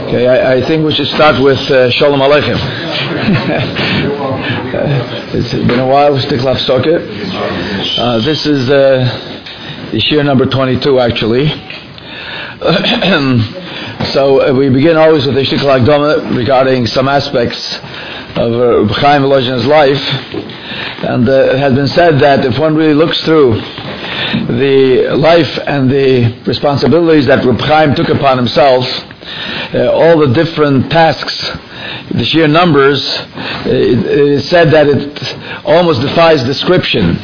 Okay, I think we should start with Shalom Aleichem. It's been a while. Stiklav Soket. This is year number 22, actually. So we begin always with a Shtikal Akdama regarding some aspects of Chaim Volozhin's life, and it has been said that if one really looks through the life and the responsibilities that Reb Chaim took upon himself, all the different tasks, the sheer numbers, it is said that it almost defies description,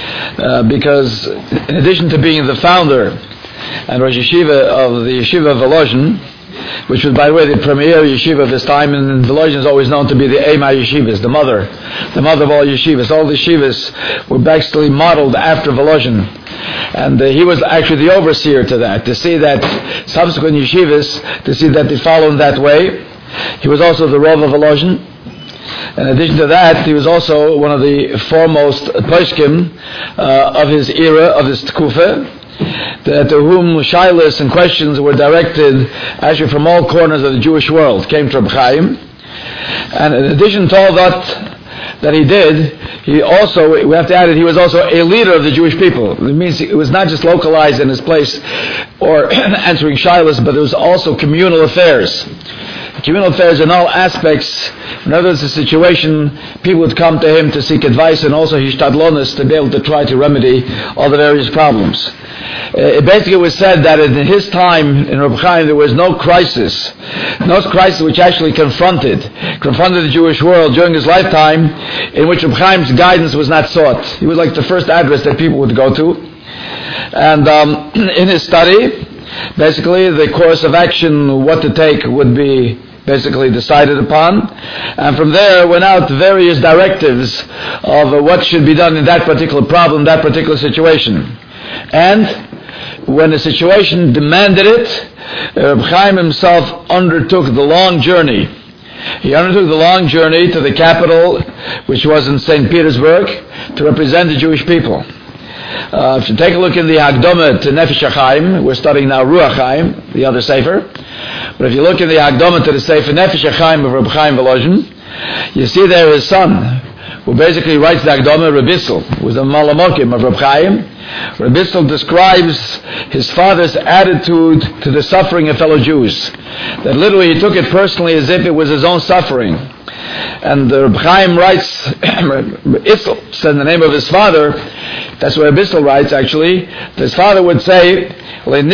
because in addition to being the founder and Rosh Yeshiva of the Yeshiva of Volozhin, which was, by the way, the premier yeshiva of this time, and Volozhin is always known to be the Eimah Yeshivas, the mother of all yeshivas. All the yeshivas were basically modeled after Volozhin, and he was actually the overseer to that, to see that subsequent yeshivas, to see that they follow in that way. He was also the Rav of Volozhin. In addition to that, he was also one of the foremost poskim of his era, of his tkufa, to whom shilas and questions were directed actually from all corners of the Jewish world, came to Reb Chaim. And in addition to all that he did, he also, we have to add it, he was also a leader of the Jewish people. It means it was not just localized in his place or answering shilas, but it was also communal affairs. Communal affairs in all aspects. Whenever there's a situation, people would come to him to seek advice, and also hishtadlonis to be able to try to remedy all the various problems. It basically was said that in his time in Reb Chaim there was no crisis which actually confronted the Jewish world during his lifetime in which Reb Chaim's guidance was not sought. He was like the first address that people would go to. And in his study, basically the course of action, what to take, would be basically decided upon, and from there went out various directives of what should be done in that particular problem, that particular situation. And when the situation demanded it, Reb Chaim himself undertook the long journey. He undertook the long journey to the capital, which was in St. Petersburg, to represent the Jewish people. If you take a look in the Hagdama to Nefesh HaChaim, we're studying now Ruach Chaim, the other Sefer, but if you look in the Hagdama to the Sefer Nefesh HaChaim of Reb Chaim Volozhin, you see there his son, who basically writes the Hagdama, Reb Bissel, who was the Malamokim of Reb Chaim. Reb Bissel describes his father's attitude to the suffering of fellow Jews, that literally he took it personally as if it was his own suffering. And Reb Chaim writes, Bissel said in the name of his father, that's what Bissel writes actually, his father would say, man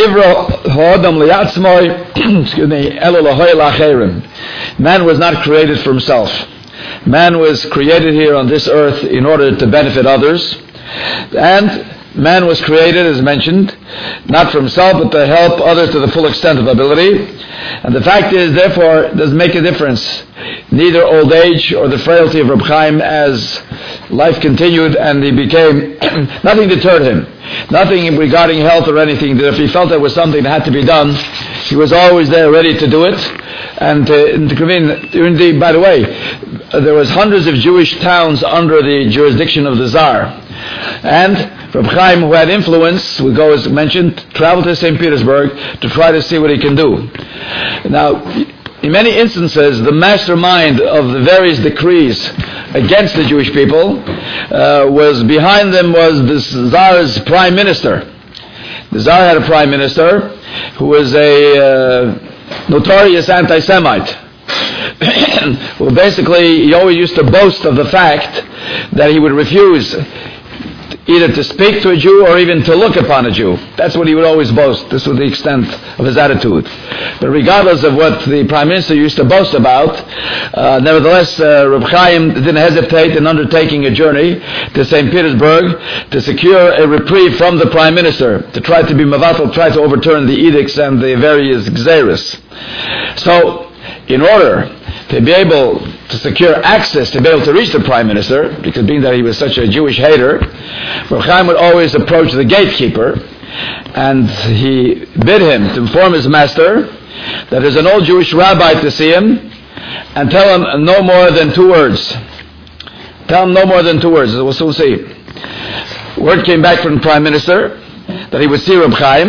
was not created for himself. Man was created here on this earth in order to benefit others, and man was created, as mentioned, not for himself, but to help others to the full extent of ability. And the fact is, therefore, it doesn't make a difference, neither old age or the frailty of Reb Chaim, as life continued and he became, nothing deterred him. Nothing regarding health or anything, that if he felt there was something that had to be done, he was always there ready to do it. And to come in, by the way, there was hundreds of Jewish towns under the jurisdiction of the Tsar. And Reb Chaim, who had influence, would go, as mentioned, travel to St. Petersburg to try to see what he can do. Now, in many instances, the mastermind of the various decrees against the Jewish people was behind them was the Tsar's prime minister. The Tsar had a prime minister who was a notorious anti-Semite. Well, basically, he always used to boast of the fact that he would refuse either to speak to a Jew or even to look upon a Jew. That's what he would always boast. This was the extent of his attitude. But regardless of what the Prime Minister used to boast about, nevertheless, Reb Chaim didn't hesitate in undertaking a journey to St. Petersburg to secure a reprieve from the Prime Minister, to try to be mavatal, try to overturn the edicts and the various gzeros. So, in order to be able to secure access, to be able to reach the Prime Minister, because being that he was such a Jewish hater, Reb Chaim would always approach the gatekeeper, and he bid him to inform his master that there's an old Jewish rabbi to see him, and tell him no more than 2 words. Tell him no more than 2 words, as we'll soon see. Word came back from the Prime Minister that he would see Reb Chaim,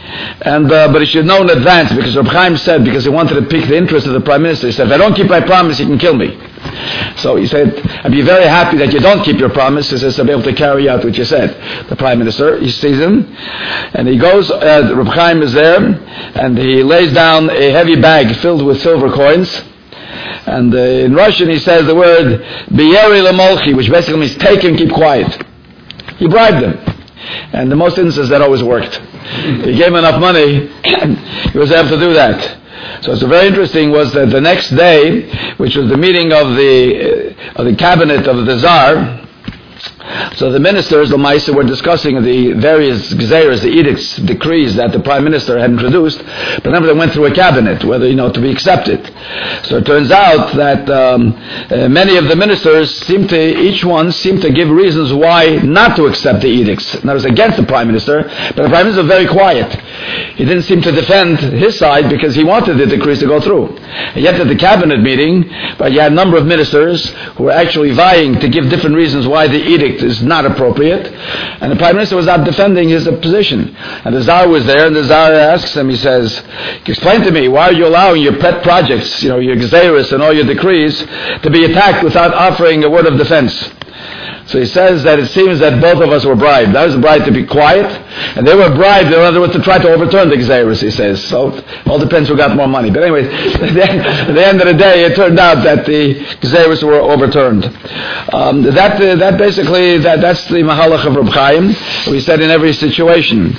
But he should know in advance, because Reb Chaim said, because he wanted to pique the interest of the Prime Minister, he said, if I don't keep my promise, he can kill me. So he said, I'd be very happy that you don't keep your promise. He says, I'll be able to carry out what you said. The Prime Minister, he sees him, and he goes, Reb Chaim is there, and he lays down a heavy bag filled with silver coins. And in Russian he says the word Biyeri Lemolchi, which basically means take and keep quiet. He bribed them. And in most instances that always worked. He gave him enough money, he was able to do that. So what's very interesting was that the next day, which was the meeting of the cabinet of the Tsar, so the ministers, the Maisa, were discussing the various gzeras, the edicts, decrees that the Prime Minister had introduced, but remember they went through a cabinet, whether, to be accepted. So it turns out that many of the ministers each one seemed to give reasons why not to accept the edicts. And that was against the Prime Minister, but the Prime Minister was very quiet. He didn't seem to defend his side because he wanted the decrees to go through. And yet at the cabinet meeting, but you had a number of ministers who were actually vying to give different reasons why the edict is not appropriate, and the Prime Minister was not defending his position. And the Tsar was there, and the Tsar asks him, he says, explain to me, why are you allowing your pet projects, your Gzeris and all your decrees, to be attacked without offering a word of defense? So he says that it seems that both of us were bribed. I was bribed to be quiet, and they were bribed, in other words, to try to overturn the Gzeris, he says. So it all depends who got more money. But anyway, at the end of the day, it turned out that the Gzeris were overturned. That's the Mahalach of Reb Chaim. We said in every situation.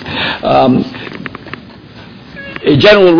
A general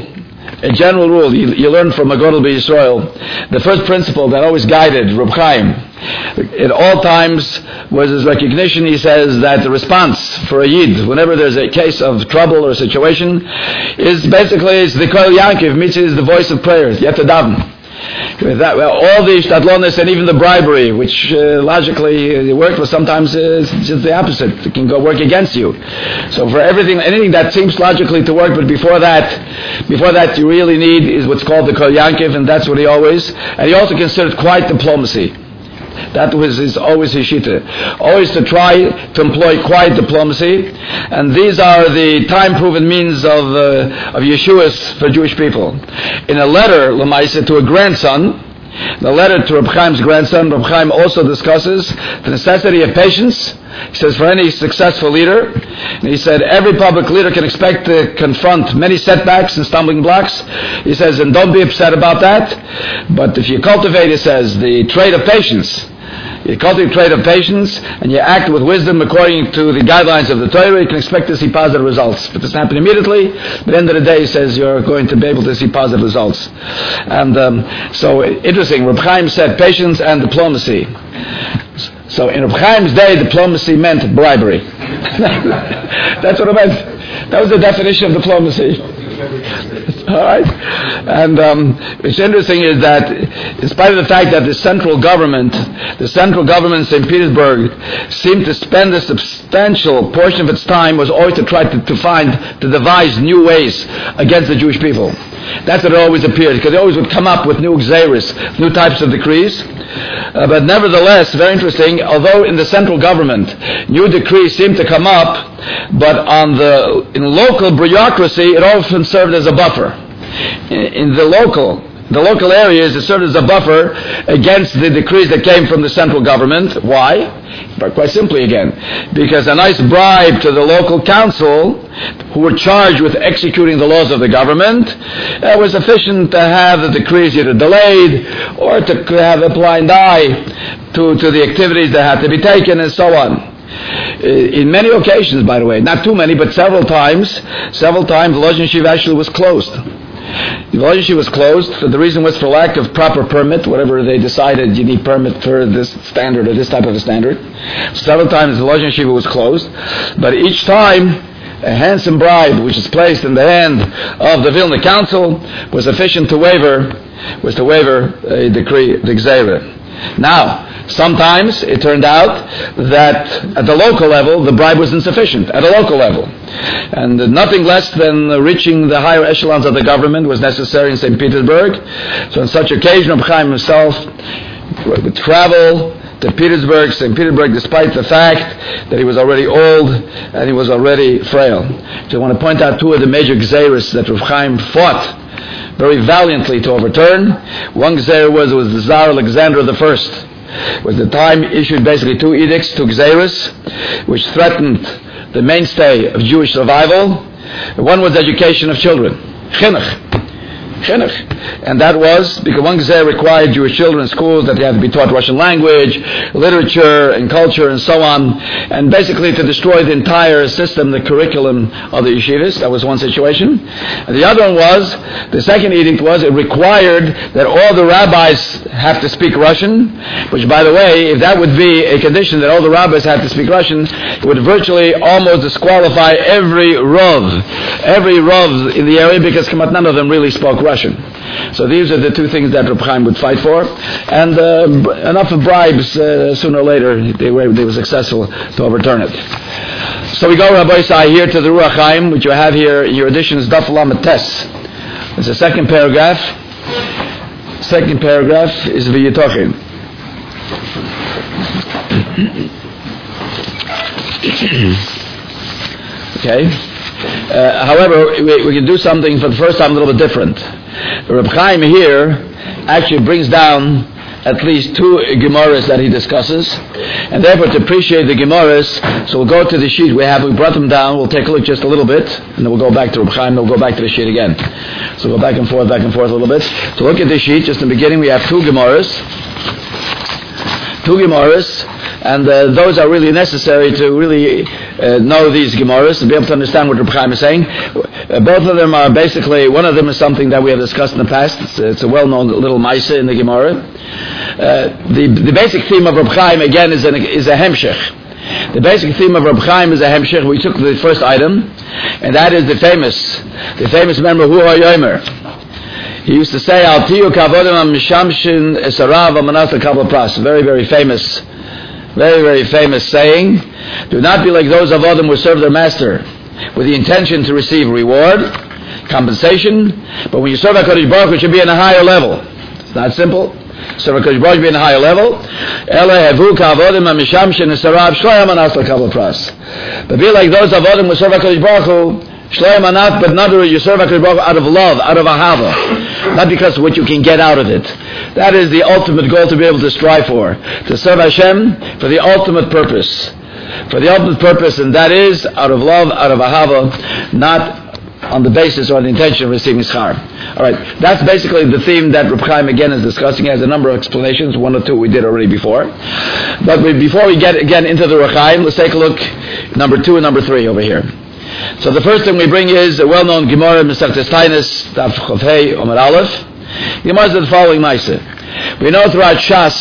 rule you learn from Magodol B'Yisrael. The first principle that always guided Reb Chaim at all times was his recognition. He says that the response for a Yid, whenever there's a case of trouble or a situation, is basically it's the Kol Yankiv, Mitzvah is the voice of prayers. You have to daven. With that, all the shtadlonis and even the bribery, which logically worked, but sometimes it's just the opposite. It can go work against you. So for anything that seems logically to work, but before that you really need is what's called the Kol Yankiv, and that's what and he also considered quiet diplomacy. That was always his shita. Always to try to employ quiet diplomacy, and these are the time-proven means of Yeshuas for Jewish people. In a letter, Lamaisa, to a grandson, the letter to Reb Chaim's grandson, Reb Chaim also discusses the necessity of patience. He says for any successful leader, and he said every public leader can expect to confront many setbacks and stumbling blocks. He says, and don't be upset about that, but if you cultivate, he says, the trait of patience, you cultivate the trait of patience and you act with wisdom according to the guidelines of the Torah, you can expect to see positive results. But it doesn't happen immediately, but at the end of the day, he says you're going to be able to see positive results. And so interesting, Reb Chaim said patience and diplomacy. So in Reb Chaim's day, diplomacy meant bribery. That's what it meant. That was the definition of diplomacy. All right, and what's interesting is that, in spite of the fact that the central government in St. Petersburg seemed to spend a substantial portion of its time was always to try to devise new ways against the Jewish people. That's what it always appeared, because they always would come up with new gzeris, new types of decrees. But nevertheless, very interesting, although in the central government new decrees seemed to come up, but in local bureaucracy it often served as a buffer. In the local areas it served as a buffer against the decrees that came from the central government. Why? But quite simply again, because a nice bribe to the local council, who were charged with executing the laws of the government, was sufficient to have the decrees either delayed or to have a blind eye to the activities that had to be taken and so on. In many occasions, by the way, not too many, but several times, the Lozhen Yeshiva actually was closed. The Lozhen Yeshiva was closed. The reason was for lack of proper permit, whatever they decided you need permit for this standard or this type of a standard. Several times the Lozhen Yeshiva was closed, but each time a handsome bribe which is placed in the hand of the Vilna Council was sufficient to waiver a decree, the Gzeira. Now, sometimes it turned out that at the local level the bribe was insufficient at a local level, and nothing less than reaching the higher echelons of the government was necessary in St. Petersburg. So on such occasion, Reb Chaim himself would travel to Petersburg, St. Petersburg, despite the fact that he was already old and he was already frail. So I want to point out two of the major gzeiros that Rav Chaim fought very valiantly to overturn. One gzeira was the Tsar Alexander I. Was the time issued basically two edicts, two gzeiros, which threatened the mainstay of Jewish survival. One was education of children, chinuch. And that was because one gzeira required Jewish children in schools that they had to be taught Russian language, literature, and culture, and so on, and basically to destroy the entire system, the curriculum of the yeshivas. That was one situation. And the other one was, the second edict was, it required that all the rabbis have to speak Russian, which, by the way, if that would be a condition that all the rabbis had to speak Russian, it would virtually almost disqualify every Rav in the area, because none of them really spoke Russian. So these are the two things that Reb Chaim would fight for, and enough of bribes. Sooner or later, they were successful to overturn it. So we go, Rabbi Isai, here to the Ruach Chaim, which you have here in your editions, Daf Lamed Tes. It's the second paragraph. Second paragraph is V'yitochin. Okay. However, we can do something for the first time a little bit different. Reb Chaim here actually brings down at least two Gemaras that he discusses, and therefore to appreciate the Gemaras, so we'll go to the sheet we brought them down, we'll take a look just a little bit, and then we'll go back to Reb Chaim, then we'll go back to the sheet again. So go back and forth a little bit. So look at the sheet, just in the beginning we have two Gemaras, and those are really necessary to really know these Gemaras, to be able to understand what Reb Chaim is saying. Both of them are basically, one of them is something that we have discussed in the past. It's a well-known little Maisa in the Gemara. The basic theme of Reb Chaim, again, is a Hemshech. The basic theme of Reb Chaim is a Hemshech. We took the first item, and that is the famous member, Hu HaYomer. He used to say, Al tiyu kavodim ha-mishamshin esarav al-manas l'kabel pras. Very, very famous saying. Do not be like those avodim who serve their master with the intention to receive reward, compensation, but when you serve HaKadosh Baruch Hu, it should be in a higher level. It's not simple. Serve HaKadosh Baruch Hu should be in a higher level. But be like those avodim who serve HaKadosh Baruch Hu, but not you serve HaKadosh Baruch Hu out of love, out of ahava, not because of what you can get out of it. That is the ultimate goal to be able to strive for, to serve Hashem for the ultimate purpose. And that is out of love, out of ahava, not on the basis or the intention of receiving schar. Alright, that's basically the theme that Reb Chaim again is discussing. He has a number of explanations, one or two we did already before. But before we get again into the Reb Chaim, let's take a look, number 2 and number 3 over here. So the first thing we bring is a well-known Gemara, Masechtas Taanis, Daf Chof Hei, Omer Aleph. Gemara says the following Maaseh. We know throughout Shas,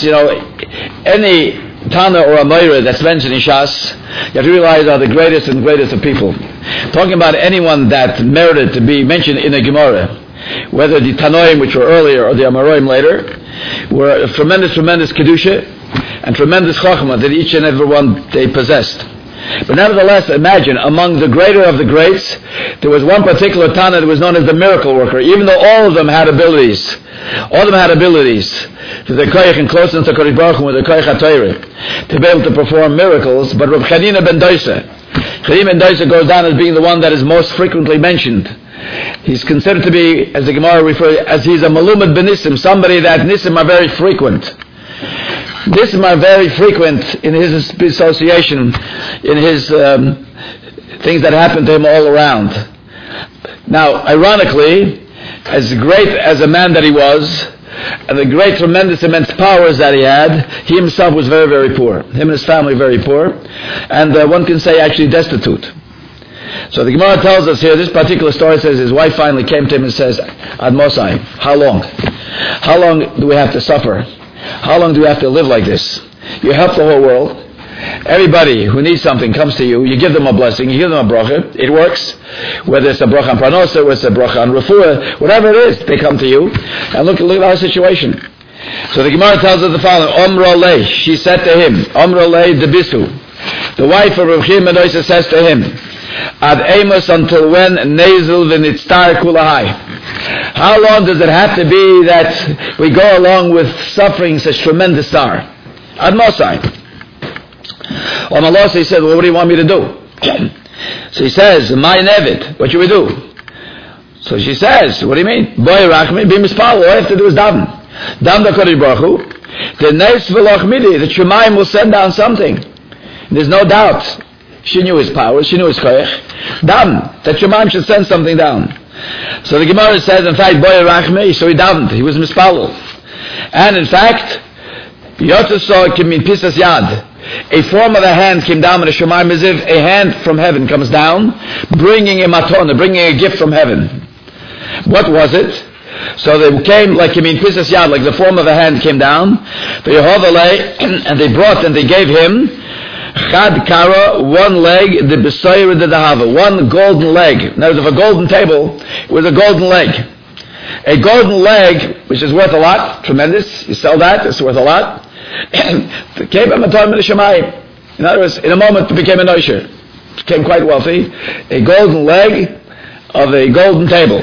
any Tana or Amoira that's mentioned in Shas, you have to realize are the greatest and greatest of people. Talking about anyone that merited to be mentioned in a Gemara, whether the Tanoim, which were earlier, or the Amoraim later, were a tremendous Kedusha and tremendous Chochmah that each and every one they possessed. But nevertheless, imagine, among the greater of the greats, there was one particular Tana that was known as the miracle worker, even though all of them had abilities. All of them had abilities to the koyach and closeness to Kodesh Baruch Hu with the koyach HaTorah to be able to perform miracles. But Rav Chanina ben Doisa goes down as being the one that is most frequently mentioned. He's considered to be, as the Gemara refers, as he's a malumad ben Nisim, somebody that Nisim are very frequent. Nisim are very frequent in his association, in his things that happen to him all around. Now, ironically, as great as a man that he was, and the great, tremendous, immense powers that he had, he himself was very, very poor. Him and his family very poor, and one can say actually destitute. So the Gemara tells us here, this particular story says his wife finally came to him and says, Ad Mosai, how long? How long do we have to suffer? How long do we have to live like this? You help the whole world. Everybody who needs something comes to you. You give them a blessing. You give them a bracha. It works. Whether it's a bracha on pranosa, whether it's a bracha on refuah, whatever it is, they come to you. And look at our situation. So the Gemara tells us the following. Omra lei, she said to him, Omra lei debisu. The wife of Rav Chaim ben Doisa says to him, Ad amos, until when nazel v'nitztar kulahai. How long does it have to be that we go along with suffering such tremendous star? Ad Mosai. Omalose, he said, well, what do you want me to do? So he says, my nevid, what should we do? So she says, what do you mean? Boy rachmi, be mispal, all you have to do is daven. Daven the Kodesh Baruch Hu. The neis v'loch midi, the Shemaim will send down something. There's no doubt. She knew his power, she knew his koyach. Daven, that Shemaim should send something down. So the Gemara says, in fact, boy rachmi, so he davened, he was mispal. And in fact, Yotzah saw it mean pisas yad. A form of a hand came down in the Shemaim as if a hand from heaven comes down, bringing a matona, bringing a gift from heaven. What was it? So they came like pisas yad, like the form of a hand came down. And they brought and they gave him chad kara, one leg, the besoyer the dahava, one golden leg. Now, of a golden table, it was a golden leg. A golden leg, which is worth a lot, tremendous. You sell that, it's worth a lot. In other words, in a moment it became a noisher. Became quite wealthy. A golden leg of a golden table.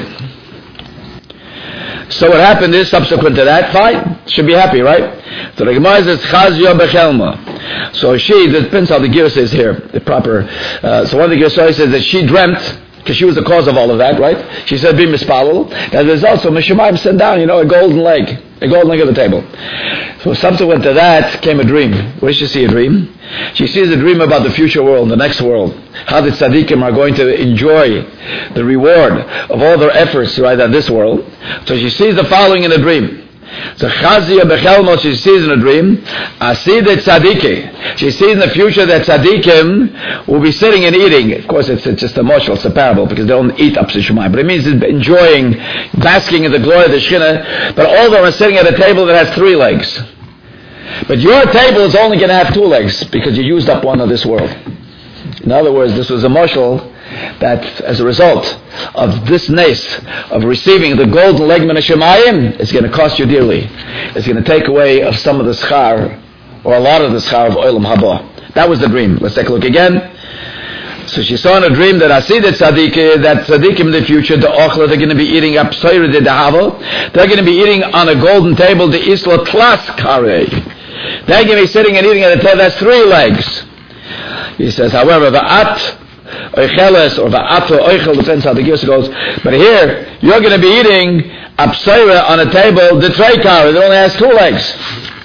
So what happened is, subsequent to that, fine, should be happy, right? So the Gemara says, Chazia bechelma. So she, the depends how the Gira says here, the proper, so one of the Gira says that she dreamt, because she was the cause of all of that, right? She said, be mispalel. As a result, so Meshemaim sent down, a golden leg of the table. So subsequent to that came a dream. Where did she see a dream? She sees a dream about the future world, the next world. How the tzaddikim are going to enjoy the reward of all their efforts right at this world. So she sees the following in a dream. So Chazia Bechelmo, she sees in a dream, Asidet Tzadike. She sees in the future that tzaddikim will be sitting and eating. Of course, it's just a moshel, it's a parable, because they don't eat up to Shemai. But it means enjoying, basking in the glory of the Shekhinah. But all of them are sitting at a table that has 3 legs. But your table is only going to have 2 legs, because you used up one of this world. In other words, this was a moshel that as a result of this nace of receiving the golden legman of Shemayim, it's going to cost you dearly. It's going to take away of some of the schar, or a lot of the schar of Olam Haba. That was the dream. Let's take a look again. So she saw in a dream that Asidet tzaddikim in the future, the ochla, they're going to be eating up soira de dahava. They're going to be eating on a golden table, the isla tlas kare. They're going to be sitting and eating at a table that's 3 legs. He says, however, the at oicheles or va'ato oichel, depends how the Gisa goes. But here, you're going to be eating apsaira on a table, the treikar, it only has 2 legs.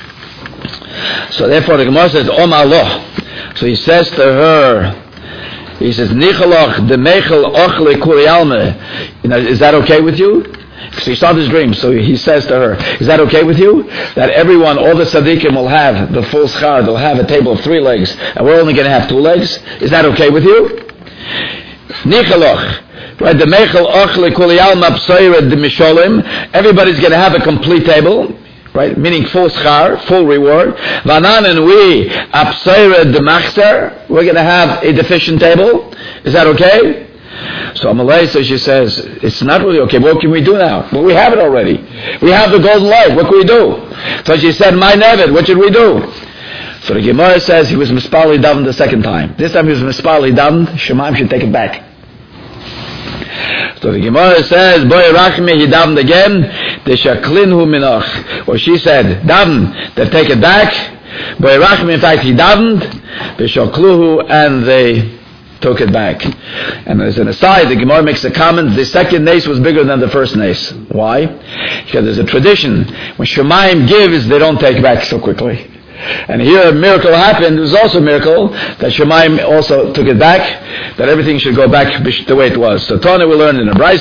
So therefore the Gemara says, Om Allah. So he says to her, he says, Nichalach de mechel ochle kurialme. Is that okay with you? So he saw this dream, so he says to her, is that okay with you? That everyone, all the tzaddikim will have the full schar, they'll have a table of 3 legs, and we're only going to have 2 legs? Is that okay with you? Nichalach, right? The mechel ochle kurialme psoire de misholim. Everybody's going to have a complete table, right? Meaning full schar, full reward. Vanan and we apsoire de machzer. We're going to have a deficient table. Is that okay? So Amalei, so she says, it's not really okay. What can we do now? Well, we have it already. We have the golden light. What can we do? So she said, my nevid, what should we do? So the Gemara says he was mispali daven the second time. This time he was mispali daven. Shemaim should take it back. So the Gemara says, boy rachmi, he davened again. They shaklinhu minach. Or she said, daven, they take it back. Boy rachmi, in fact, he davened. They shakluhu, and they took it back. And as an aside, the Gemara makes a comment, the second nace was bigger than the first nace. Why? Because there's a tradition, when Shemaim gives, they don't take back so quickly. And here a miracle happened. It was also a miracle that Shemaim also took it back, that everything should go back the way it was. So Tana we learned in the Braise,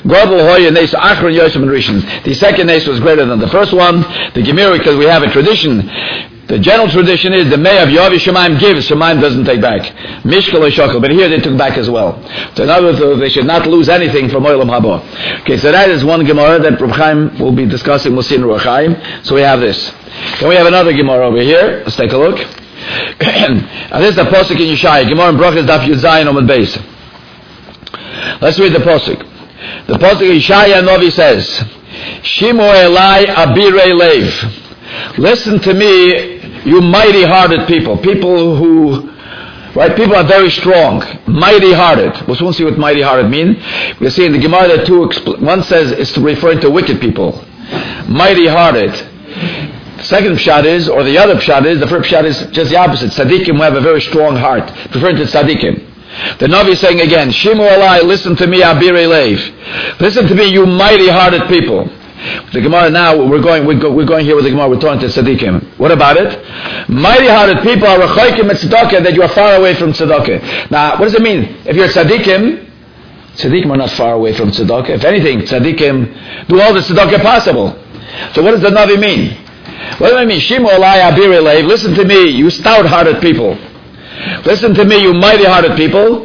the second nace was greater than the first one. The Gemara, because we have a tradition, the general tradition is the May of Yovi Shemaim gives, Shemaim doesn't take back. Mishkal or Shokal, but here they took back as well. So in other words, they should not lose anything from Olam Haba. Okay, so that is one Gemara that Reb Chaim will be discussing, we'll see in Reb Chaim. So we have this. Then we have another Gemara over here. Let's take a look. And this is the Posuk in Yeshaya. Gemara in Brachas Daf Yud Zayin Omid Beis. Let's read the Posuk. The Posuk in Yeshaya Novi says, Shimo Elai Abirei Lev. Listen to me, you mighty-hearted people. People who, right, people are very strong. Mighty-hearted. We'll soon see what mighty-hearted mean. We'll see in the Gemara that one says it's referring to wicked people. Mighty-hearted. second pshat is, or the other pshat is, the first pshat is just the opposite. Tzaddikim have a very strong heart, referring to tzaddikim. The Navi is saying again, Shimu alai, listen to me, abirei leiv. Listen to me, you mighty-hearted people. The Gemara now, we're going here with the Gemara, we're talking to tzaddikim. What about it? Mighty-hearted people are rechoikim et tzedakah, that you are far away from tzedakah. Now, what does it mean? If you're tzaddikim are not far away from tzedakah. If anything, tzaddikim do all the tzedakah possible. So what does the Navi mean? What does it mean? Shimu alai abirei leiv. Listen to me, you stout-hearted people. Listen to me, you mighty-hearted people.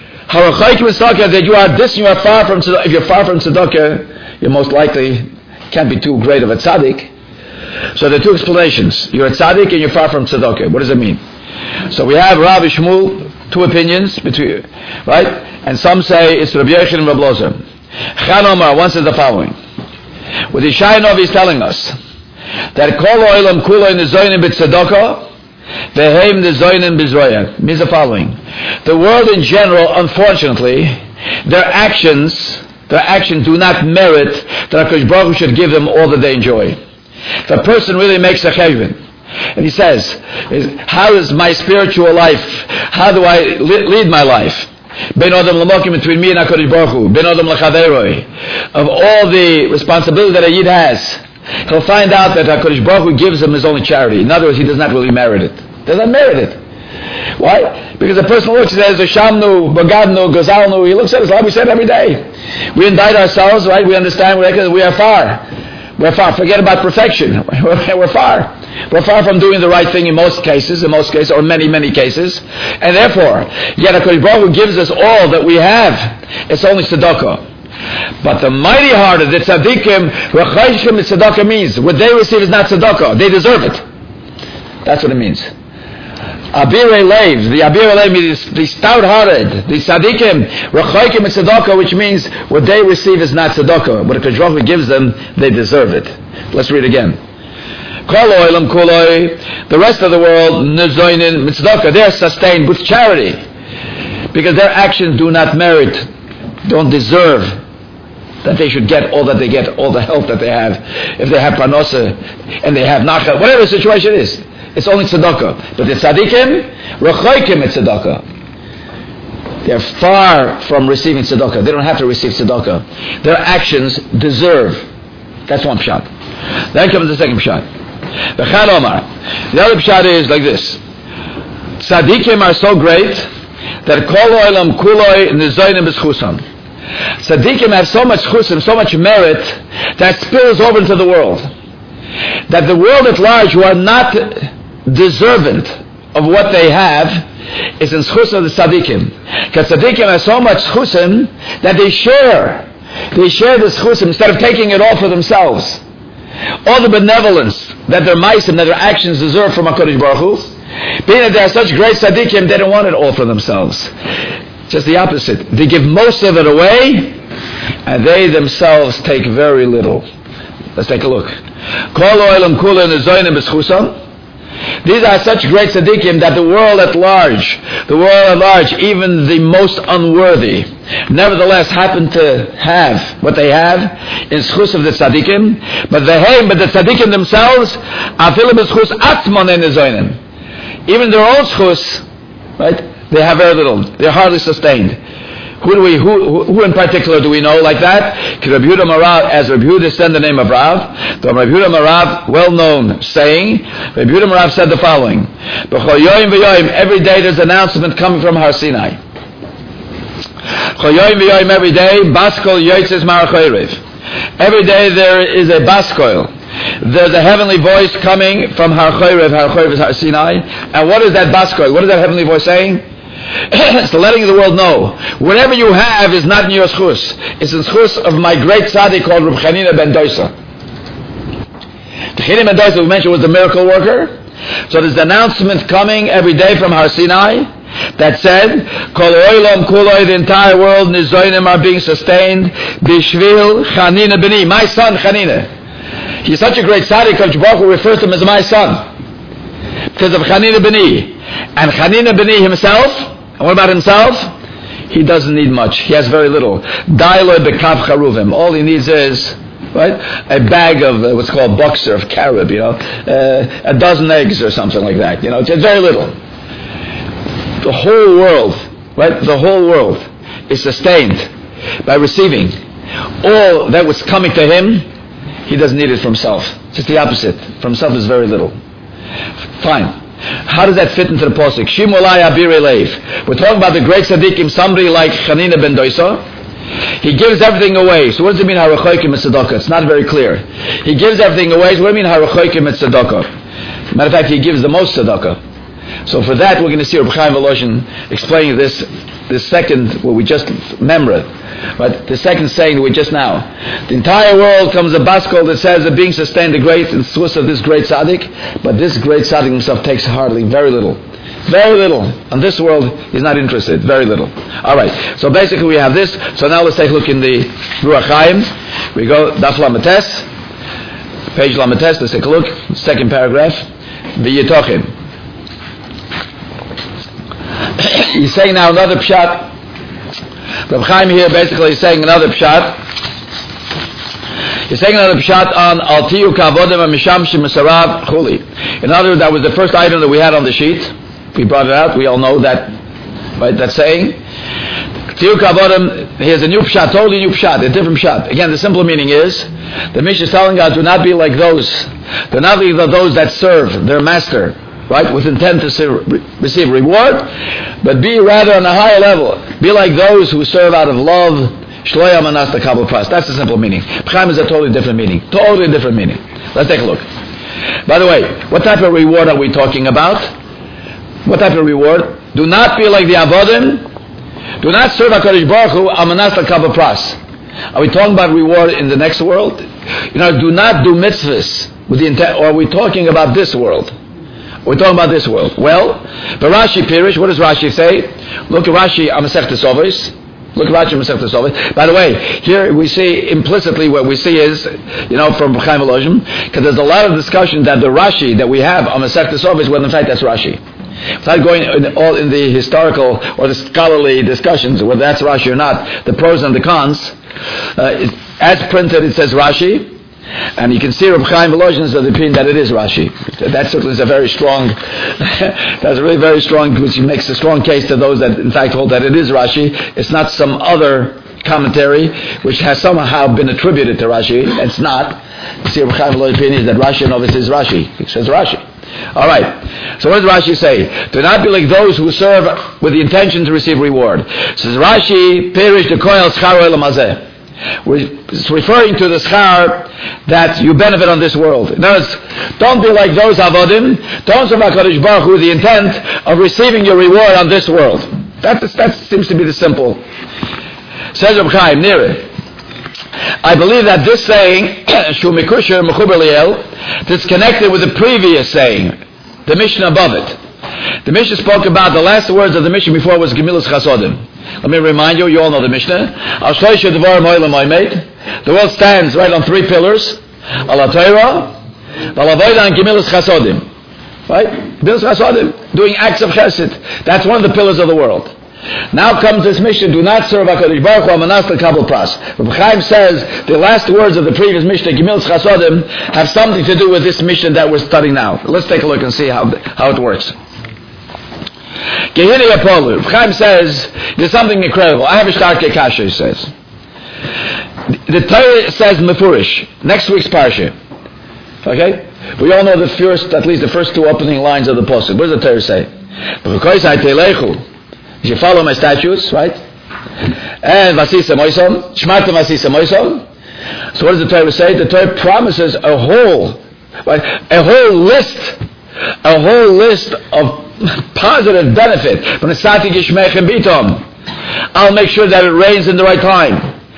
That you are distant, you are far from tzedakah. If you're far from tzedakah, you're most likely can't be too great of a tzaddik. So there are two explanations. You're a tzaddik and you're far from tzedakah. What does it mean? So we have Rav Shmuel, two opinions between, right? And some say it's Rabbi Yochanan and Rabbi Lozer. Chan Omar, one says the following. What the Shainov is telling us, that kol oilam kulo in the zoynim b'tzedakah, veheim the zoynim b'zroya, means the following. The world in general, unfortunately, their actions do not merit that HaKadosh Baruch Hu should give them all that they enjoy. If a person really makes a cheshbon, and he says, how is my spiritual life? How do I lead my life? Ben Adam Lamokim, between me and HaKadosh Baruch Hu, Ben Adam Lachaveroi, of all the responsibility that a Yid has, he'll find out that HaKadosh Baruch Hu gives him his only charity. In other words, he does not really merit it. Does not merit it. Why? Because the person looks and says, Shamnu, Bagadnu, Gazalnu, he looks at us like we said every day. We indict ourselves, right? We understand we are far. We're far. Forget about perfection. We're far. We're far from doing the right thing in most cases, or many cases. And therefore, yet HaKadosh Baruch Hu gives us all that we have. It's only tzedakah. But the mighty-hearted, the tzaddikim, rechaishim is tzedakah means. What they receive is not tzedakah. They deserve it. That's what it means. Abirei leiv, the abirei leiv means the stout-hearted, the tzaddikim, rechoikim et tzedakah, which means what they receive is not tzedakah. What HaKadosh Baruch Hu gives them, they deserve it. Let's read again. Kol oilam kuloi, the rest of the world, nezoinin tzedakah, they're sustained with charity, because their actions do not merit, don't deserve that they should get all that they get, all the help that they have. If they have parnosa and they have nachal, whatever the situation is, it's only tzedakah. But the tzaddikim, rechoikim et tzedakah. They're far from receiving tzedakah. They don't have to receive tzedakah. Their actions deserve. That's one pshat. Then comes the second pshat. The Chad Omar. The other pshat is like this. Tzaddikim are so great that kol oilam kuloi nizoynim b'schusam. Tzaddikim have so much chusim, so much merit that spills over into the world. That the world at large, who are not deserving of what they have, is in schus of the tzaddikim. Because tzaddikim have so much chusim that they share this chusim instead of taking it all for themselves. All the benevolence that their ma'asim, that their actions deserve from HaKadosh Baruch Hu, being that they are such great tzaddikim, they don't want it all for themselves. Just the opposite. They give most of it away, and they themselves take very little. Let's take a look. Kol oilam kula nezoynim b'schusam. These are such great tzaddikim that the world at large, even the most unworthy, nevertheless happen to have what they have in schus of the tzaddikim. But the tzaddikim themselves, afilim b'schus atzmon nezoynim. Even their own schus, right? They have very little. They're hardly sustained. Who in particular do we know like that? Rabbi Yehuda Marav, as Rabbi Yehuda said the name of Rav, the Rabbi Yehuda Marav, well-known saying, Rabbi Yehuda Marav said the following: every day there's an announcement coming from Har Sinai. Every day, Baskol Yotzes Marachoyrev. Every day there is a Baskol. There's a heavenly voice coming from Har Choyrev. Har Choyrev is Har Sinai. And what is that Baskol? What is that heavenly voice saying? It's letting the world know whatever you have is not in your schus. It's in schus of my great tzaddik called Reb Chanina ben Dosa. The Chanina ben Dosa we mentioned was the miracle worker. So there's the announcement coming every day from Har Sinai that said, Kol oilam kuloi, the entire world, nizoinim are being sustained, bishvil Chanina b'ni, my son Chanina. He's such a great tzaddik, Kodesh Baruch Hu refers to him as my son, because of Chanina b'ni. And Chanina b'ni himself, and what about himself? He doesn't need much. He has very little. Dailoi bekav charuvim. All he needs is right? A bag of what's called boxer of carob, a dozen eggs or something like that. It's very little. The whole world, right? The whole world is sustained by receiving all that was coming to him. He doesn't need it for himself. Just the opposite. For himself is very little. Fine. How does that fit into the pasuk? Shimolai Abir Elev. We're talking about the great tzaddikim, somebody like Chanina ben Doisa. He gives everything away. So what does it mean, harachoikim et tzedakah? It's not very clear. He gives everything away. So what do you mean, harachoikim et tzedakah? Matter of fact, he gives the most tzedakah. So for that, we're going to see Reb Chaim Volozhin explaining this second, what we just remembered. But the second saying that we just now. The entire world comes a baskol that says that being sustained the great and source of this great tzaddik, but this great tzaddik himself takes hardly, very little. Very little. On this world, he's not interested. Very little. Alright, so basically we have this. So now let's take a look in the Ruach Chaim. We go, Daf Lametes, page Lametes, let's take a look. Second paragraph. V'yitochim. He's saying now another pshat. Reb Chaim here basically is saying another pshat. He's saying another pshat on Al Tiyu Kavodim Misham Shemisarav Chuli. In other words, that was the first item that we had on the sheet. We brought it out. We all know that, right? That saying. Tiyu Kavodim. Here's a new pshat, totally new pshat, a different pshat. Again, the simple meaning is the Mishnah is telling us, do not be like those. Do not be like those that serve their master, right, with intent to receive reward, but be rather on a higher level. Be like those who serve out of love. Shloya manas takabel pras. That's the simple meaning. P'chaim is a totally different meaning. Totally different meaning. Let's take a look. By the way, what type of reward are we talking about? What type of reward? Do not be like the avodim. Do not serve HaKadosh Baruch Hu al manas takabel pras. Are we talking about reward in the next world? Do not do mitzvahs with the intent. Or are we talking about this world? We're talking about this world. Well, but Rashi Pirish, what does Rashi say? Look at Rashi Masechtas Avos. Look at Rashi Masechtas Avos. By the way, here we see implicitly what we see is, from Chaim Volozhin, because there's a lot of discussion that the Rashi that we have on Masechtas Avos, well, in fact, that's Rashi. Without going all in the historical or the scholarly discussions, whether that's Rashi or not, the pros and the cons, as printed it says Rashi. And you can see Reb Chaim Volozhin is of the opinion that it is Rashi. That certainly is a very strong, that's a really very strong, which makes a strong case to those that in fact hold that it is Rashi. It's not some other commentary which has somehow been attributed to Rashi. It's not. You see Reb Chaim Volozhin's opinion is that Rashi and obviously is Rashi. He says Rashi. Alright. So what does Rashi say? Do not be like those who serve with the intention to receive reward. It says Rashi, Perish the Koyal Scharo Elam Hazeh. It's referring to the schar that you benefit on this world. In other words, don't be like those avodim. Don't serve HaKadosh Baruch Hu with the intent of receiving your reward on this world. That seems to be the simple. Says Reb Chaim, near it. I believe that this saying, Shu Mikusher Mechuber Liel, that's connected with the previous saying, the Mishnah above it. The Mishnah spoke about the last words of the Mishnah before was Gemilus Chasodim. Let me remind you, you all know the Mishnah. The world stands right on three pillars. Ala Torah, Ala Avodah, and Gemilus Chasodim. Right? Gemilus Chasodim, doing acts of chesed. That's one of the pillars of the world. Now comes this Mishnah, do not serve HaKadosh Baruch Hu Manas L'Kabel Pras. Reb Chaim says the last words of the previous Mishnah, Gemilus Chasodim, have something to do with this Mishnah that we're studying now. Let's take a look and see how it works. Gehini Apolu. Chaim says there's something incredible. I have a stark kasha, he says. The Torah says Mefurish, next week's parsha. Okay? We all know at least the first two opening lines of the pasuk. What does the Torah say? You should follow my statutes, right? And Vasisa Moisom, Shmarta Vasisa Moisom. So what does the Torah say? The Torah promises a whole list of positive benefit. I'll make sure that it rains in the right time.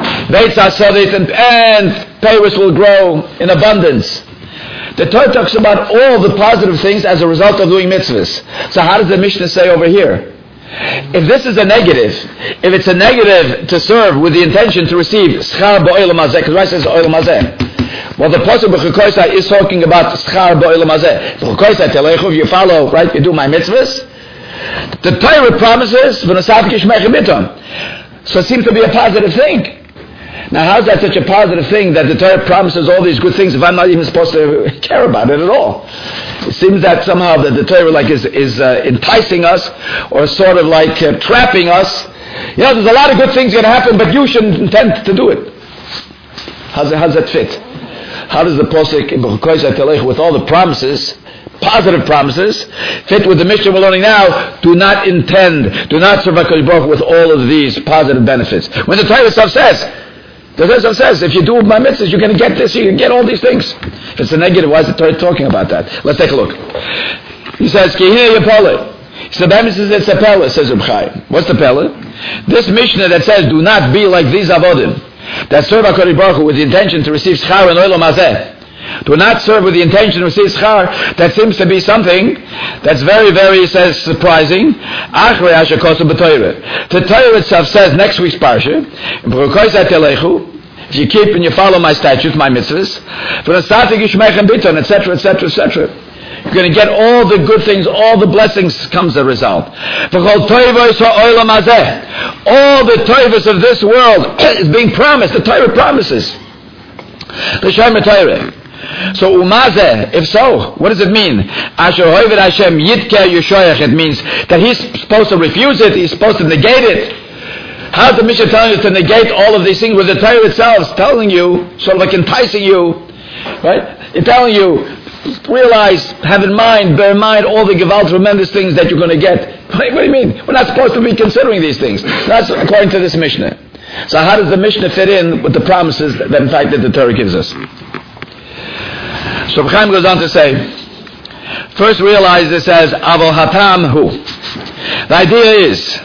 And Paris will grow in abundance. The Torah talks about all the positive things as a result of doing mitzvahs. So how does the Mishnah say over here? If this is a negative, if it's a negative to serve with the intention to receive schar ba'olam hazeh, because Rashi says olam hazeh. Well, the pasuk b'chukoisai is talking about schar ba'olam hazeh. B'chukoisai telechu, if you follow, right, you do my mitzvahs. The Torah promises v'nasavki shmeicha bitom. So it seems to be a positive thing. Now, how's that such a positive thing that the Torah promises all these good things if I'm not even supposed to care about it at all? It seems that somehow that the Torah is enticing us, or sort of like trapping us. There's a lot of good things going to happen, but you shouldn't intend to do it. How does that fit? How does the Posek with all the promises, positive promises, fit with the Mishnah we're learning now? Do not serve HaKadosh Baruch Hu with all of these positive benefits. When the Torah itself says, if you do my mitzvahs, you're going to get this, you can get all these things. If it's a negative, why is the Torah talking about that? Let's take a look. He says, Kehina Yapole. So the says it's a pella, says Reb Chaim. What's the pella? This Mishnah that says, do not be like these avodim that serve HaKadosh Baruch Hu with the intention to receive schar in olam hazeh. Do not serve with the intention to receive schar. That seems to be something that's very, very, says, surprising. The Torah itself says, next week's parsha, if you keep and you follow my statutes, my mitzvahs, etc., etc., etc. You're going to get all the good things, all the blessings comes as a result. All the toivos of this world is being promised. The Torah promises. The Shem Torah. So umazeh, if so, what does it mean? Asher hoivet Hashem yitkeh yushoyach. It means that he's supposed to refuse it, he's supposed to negate it. How's the Mishnah telling you to negate all of these things with the Torah itself is telling you, sort of like enticing you, right? It's telling you, realize, have in mind, bear in mind all the gewalt, tremendous things that you're going to get. What do you mean? We're not supposed to be considering these things. That's according to this Mishnah. So how does the Mishnah fit in with the promises that in fact that the Torah gives us? So Chaim goes on to say, first realize this as Avol Hatam Hu. The idea is,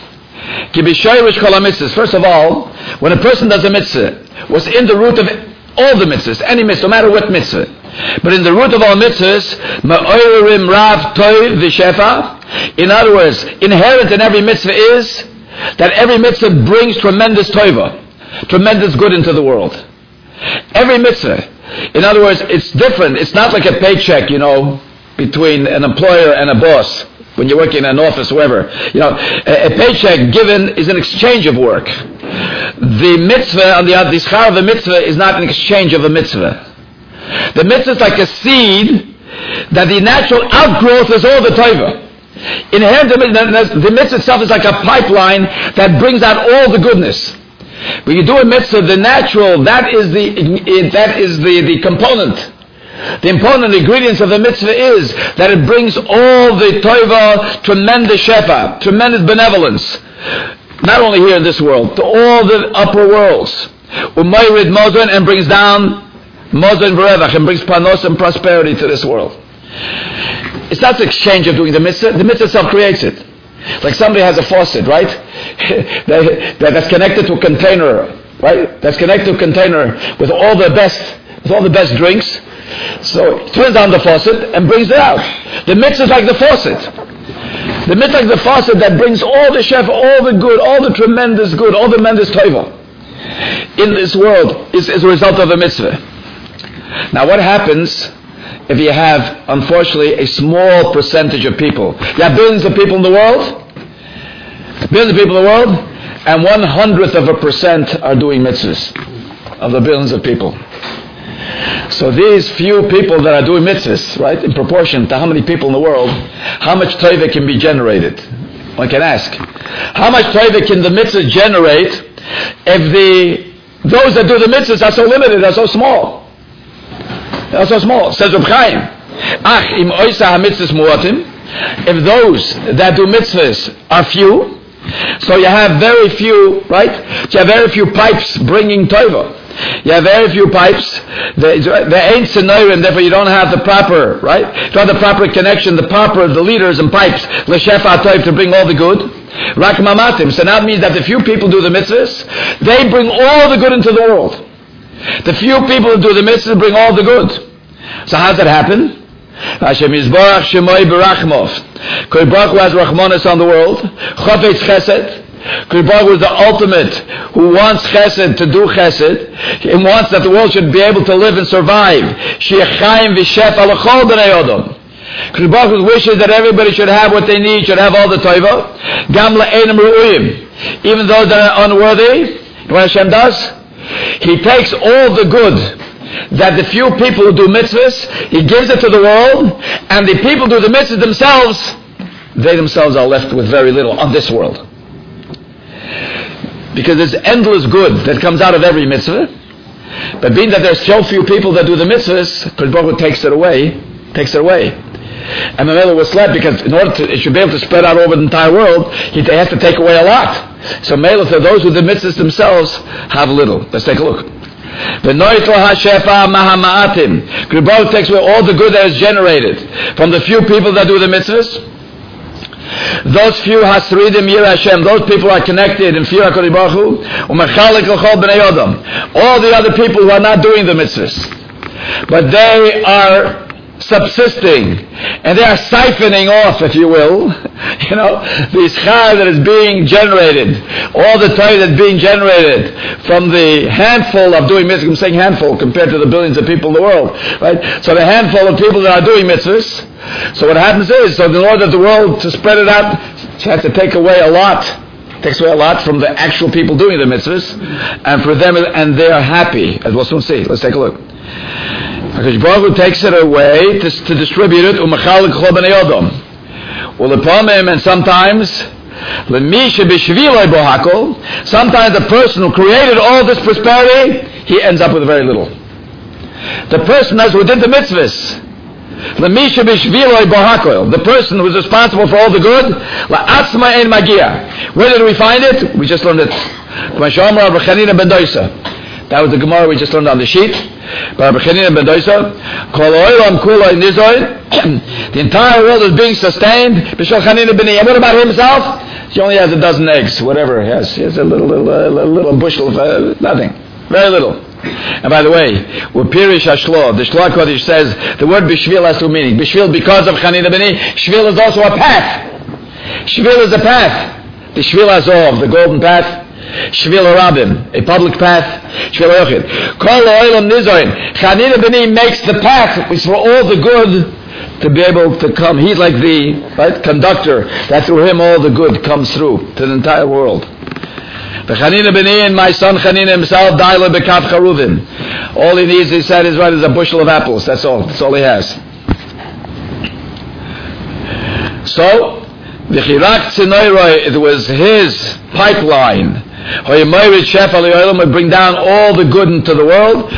first of all, when a person does a mitzvah, was in the root of all the mitzvahs, any mitzvah, no matter what mitzvah, but in the root of all mitzvahs, ma'oirim rav toiv v'shefa. In other words, inherent in every mitzvah is that every mitzvah brings tremendous toiva, tremendous good into the world. Every mitzvah. In other words, it's different. It's not like a paycheck, between an employer and a boss. When you're working in an office, wherever. A paycheck given is an exchange of work. The mitzvah, on the schar of the mitzvah, is not an exchange of a mitzvah. The mitzvah is like a seed that the natural outgrowth is all the toiva. Inherent, the mitzvah itself is like a pipeline that brings out all the goodness. When you do a mitzvah, the natural, that is the component. The important ingredients of the mitzvah is that it brings all the toiva, tremendous shefa, tremendous benevolence, not only here in this world, to all the upper worlds. Umayrid mozon, and brings down mozon v'revach, and brings panos and prosperity to this world. It's not the exchange of doing the mitzvah itself creates it. Like somebody has a faucet, right? that's connected to a container, right? That's connected to a container with all the best drinks. So it turns on the faucet and brings it out. The mitzvah is like the faucet. The mitzvah is the faucet that brings all the chef, all the good, all the tremendous good, all the tremendous toiva in this world is a result of a mitzvah. Now what happens if you have, unfortunately, a small percentage of people? You have billions of people in the world, and 0.01% are doing mitzvahs of the billions of people. So these few people that are doing mitzvahs, right, in proportion to how many people in the world, how much toiva can be generated? One can ask, how much toiva can the mitzvah generate if those that do the mitzvahs are so limited, are so small? They are so small. Says Reb Chaim, im oisa ha-mitzvahs muatim, if those that do mitzvahs are few, so you have very few, right? You have very few pipes bringing toiva. You have very few pipes. There ain't senorim, therefore you don't have the proper, right? You don't have the proper connection, the leaders and pipes, l'shefa toiv, to bring all the good. Rak mamatim. So now it means that the few people do the mitzvahs, they bring all the good into the world. The few people who do the mitzvahs bring all the good. So how does that happen? Hashem Yisborach Shemoi Berachmov. Kol Baruch Hu has Rachmanis on the world. Chofetz Chesed. Kol Baruch Hu is the ultimate who wants Chesed to do Chesed. He wants that the world should be able to live and survive. She'echaim v'shef alachol b'nei Odom. Kol Baruch Hu wishes that everybody should have what they need, should have all the toiva. Gam la'enim ru'uyim. Even those that are unworthy, what Hashem does? He takes all the good that the few people who do mitzvahs, he gives it to the world, and the people who do the mitzvahs themselves, they themselves are left with very little on this world. Because there's endless good that comes out of every mitzvah, but being that there's so few people that do the mitzvahs, Kodesh Baruch Hu takes it away. And the Mela was slept because in order to, it should be able to spread out over the entire world, he has to take away a lot. So Mela, for those who do the mitzvahs themselves, have little. Let's take a look. Kodesh Baruch Hu takes away all the good that is generated from the few people that do the mitzvahs. Those few hasridim yir Hashem, those people are connected in fear HaKadosh Baruch Hu, umechalik l'chol b'nei Adam. All the other people who are not doing the mitzvahs, but they are subsisting, and they are siphoning off, if you will, the schar that is being generated, all the Torah that's being generated from the handful of doing mitzvahs. I'm saying handful compared to the billions of people in the world, right? So the handful of people that are doing mitzvahs. So what happens is, so in order that the world to spread it out, she has to take away a lot. Takes away a lot from the actual people doing the mitzvahs, and for them, and they are happy, as we'll soon see. Let's take a look. HaKadosh Baruch Hu takes it away to distribute it. Umachalik chol b'nei Adam. And sometimes, sometimes the person who created all this prosperity, he ends up with very little. The person that's within the mitzvahs, the person who is responsible for all the good, where did we find it? We just learned it. That was the Gemara we just learned on the sheet. The entire world is being sustained. What about himself? He only has a dozen eggs, whatever he has. He has a little bushel of nothing. Very little. And by the way, with Pirish Hashlo, the Shloah Kodesh says the word Bishvil has two meanings. Bishvil because of Chanina B'ni. Shvil is also a path. Shvil is a path. The Shvil Azov, the golden path. Shvil Harabim, a public path. Shvil Yochid. Kol Oilam Nizoin. Chanina B'ni makes the path which for all the good to be able to come. He's like the conductor that through him all the good comes through to the entire world. The Chanina B'ni and my son Chanina himself, Daila B'kav Charuvim. All he needs, he said, is a bushel of apples. That's all. That's all he has. So, the Chirak Tzinoiroi, it was his pipeline. Would bring down all the good into the world.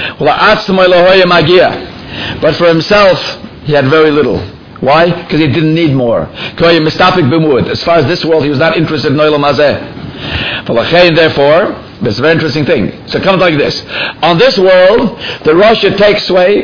But for himself, he had very little. Why? Because he didn't need more. As far as this world, he was not interested in Olam Hazeh. Therefore, this is a very interesting thing. So it comes like this. On this world, the Rasha takes away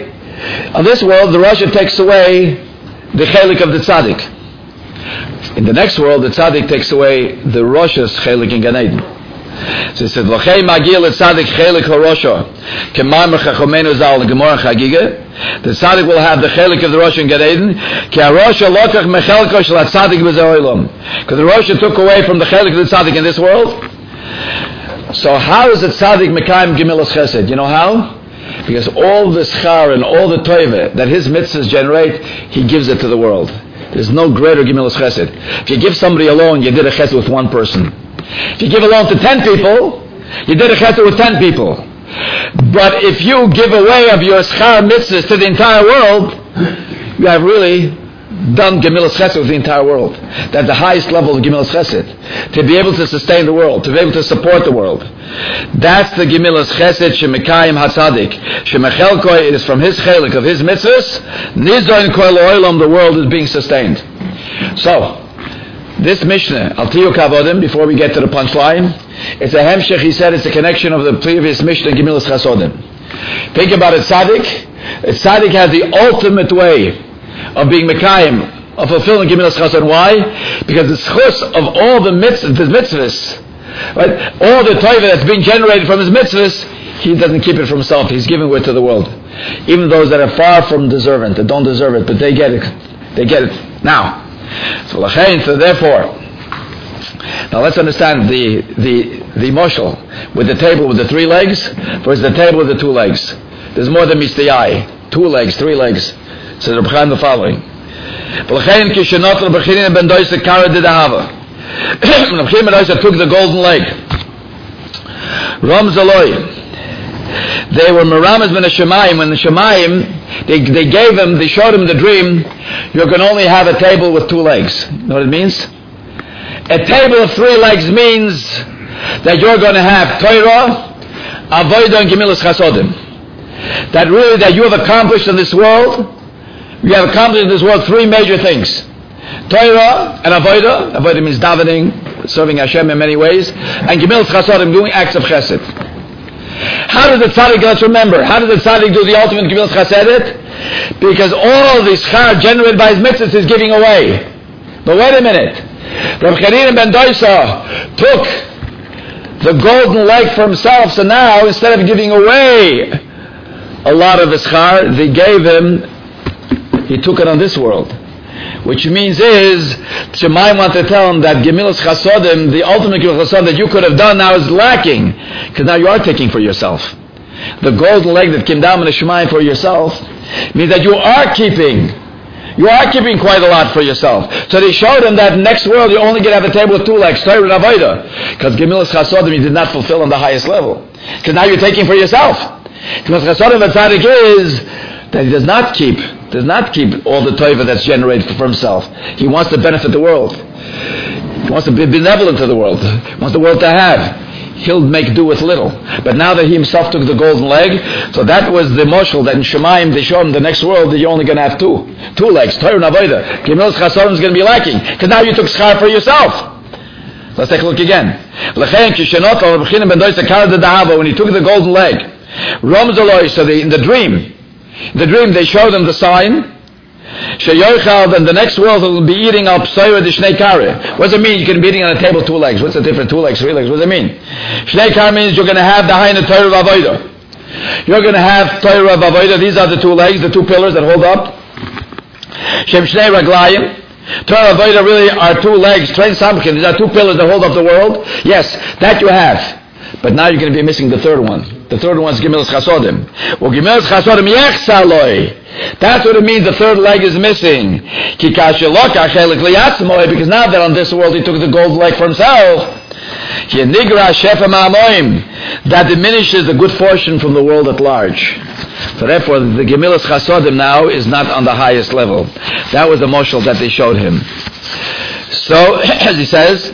the chelik of the tzaddik. In the next world, the tzaddik takes away the Rasha's chelik in Gan Eden. So it says, "L'chei magil tzaddik chelik harosha k'mamar chachomenu zal gemara chagiga." The tzaddik will have the chelik of the Rasha in Gan Eden. Ki harosha lokach mechelko shel tzaddik b'ze'olam. Because the Rasha took away from the chelik of the tzaddik in this world. So how is the tzaddik mekayim gemilas chesed? You know how? Because all the schar and all the toive that his mitzvahs generate, he gives it to the world. There's no greater gemilas chesed. If you give somebody alone, you did a chesed with one person. If you give a loan to 10 people, you did a chesed with 10 people. But if you give away of your schar mitzvahs to the entire world, you have really done gemilas chesed with the entire world. That's the highest level of gemilas chesed. To be able to sustain the world, to be able to support the world. That's the gemilas chesed shemekayim hatzadik. Shemechelkoi, it is from his chelik of his mitzvahs. Nizoin kol oilam, the world is being sustained. So, this Mishnah, Al Tiyu Kavodim, before we get to the punchline, it's a hemshech, he said, it's a connection of the previous Mishnah, Gemilas Chasodim. Think about it, tzaddik. A tzaddik has the ultimate way of being Mekayim, of fulfilling Gemilas Chasodim. Why? Because the schus of all the mitzvahs, right? All the toiva that's being generated from his mitzvahs, he doesn't keep it for himself. He's giving it to the world. Even those that are far from deserving, that don't deserve it, but they get it. They get it now. So therefore, now let's understand the moshel with the table with the 3 legs versus the table with the 2 legs. There's more than meets the eye. 2 legs, 3 legs. So Reb Chaim the following. Reb Chaim ben took the golden leg. Ram Zaloi. they were Meramas ben Shemayim. When the Shemayim, they showed him the dream, you can only have a table with 2 legs. You know what it means? A table of 3 legs means that you're going to have Torah, Avodah, and Gemilas Chasodim. That really, that you have accomplished in this world, you have accomplished in this world 3 major things. Torah and Avodah. Avodah means davening, serving Hashem in many ways, and Gemilas Chasodim, doing acts of chesed. How does the tzaddik, let's remember, how does the tzaddik do the ultimate Gemilas Chesed? Because all the schar generated by his mitzvahs is giving away. But wait a minute. Rav Chanina ben Doisa took the golden leg for himself, so now instead of giving away a lot of his schar, he took it on this world. Which means is, Shemayim want to tell him that Gemilas Chasodim, the ultimate Gemilas Chasodim that you could have done now is lacking. Because now you are taking for yourself. The golden leg that came down in the Shemayim for yourself means that you are keeping quite a lot for yourself. So they showed him that next world you only get to have a table with 2 legs, Torah and Avodah. Because Gemilas Chasodim you did not fulfill on the highest level. Because now you're taking for yourself. Gemilas Chasodim of tzaddik is that he does not keep all the tova that's generated for himself. He wants to benefit the world. He wants to be benevolent to the world. He wants the world to have. He'll make do with little. But now that he himself took the golden leg, so that was the moshel that in Shemayim they showed him the next world that you're only going to have 2 legs, Torah and Avodah. Gemilas Chasodim is going to be lacking because now you took schar for yourself. Let's take a look again. When he took the golden leg, so in the dream they showed him the sign. Sheyochal, then the next world will be eating al psoira de shnei kare. What does it mean? You can be eating on a table 2 legs. What's the difference? 2 legs, 3 legs. What does it mean? Shnei kare means you're going to have the Haina Torah Avodah. You're going to have Torah Avodah. These are the 2 legs, the 2 pillars that hold up. Shem shnei raglayim. Torah Avodah really are 2 legs. Train samkin. These are 2 pillars that hold up the world. Yes, that you have. But now you're going to be missing the 3rd one. The 3rd one is Gemilas Chasodim. Well, Gemilas Chasodim yechsaloi. That's what it means the 3rd leg is missing. Because now that on this world he took the gold leg for himself, that diminishes the good fortune from the world at large. So therefore the Gemilas Chasodim now is not on the highest level. That was the moshel that they showed him. So, as he says,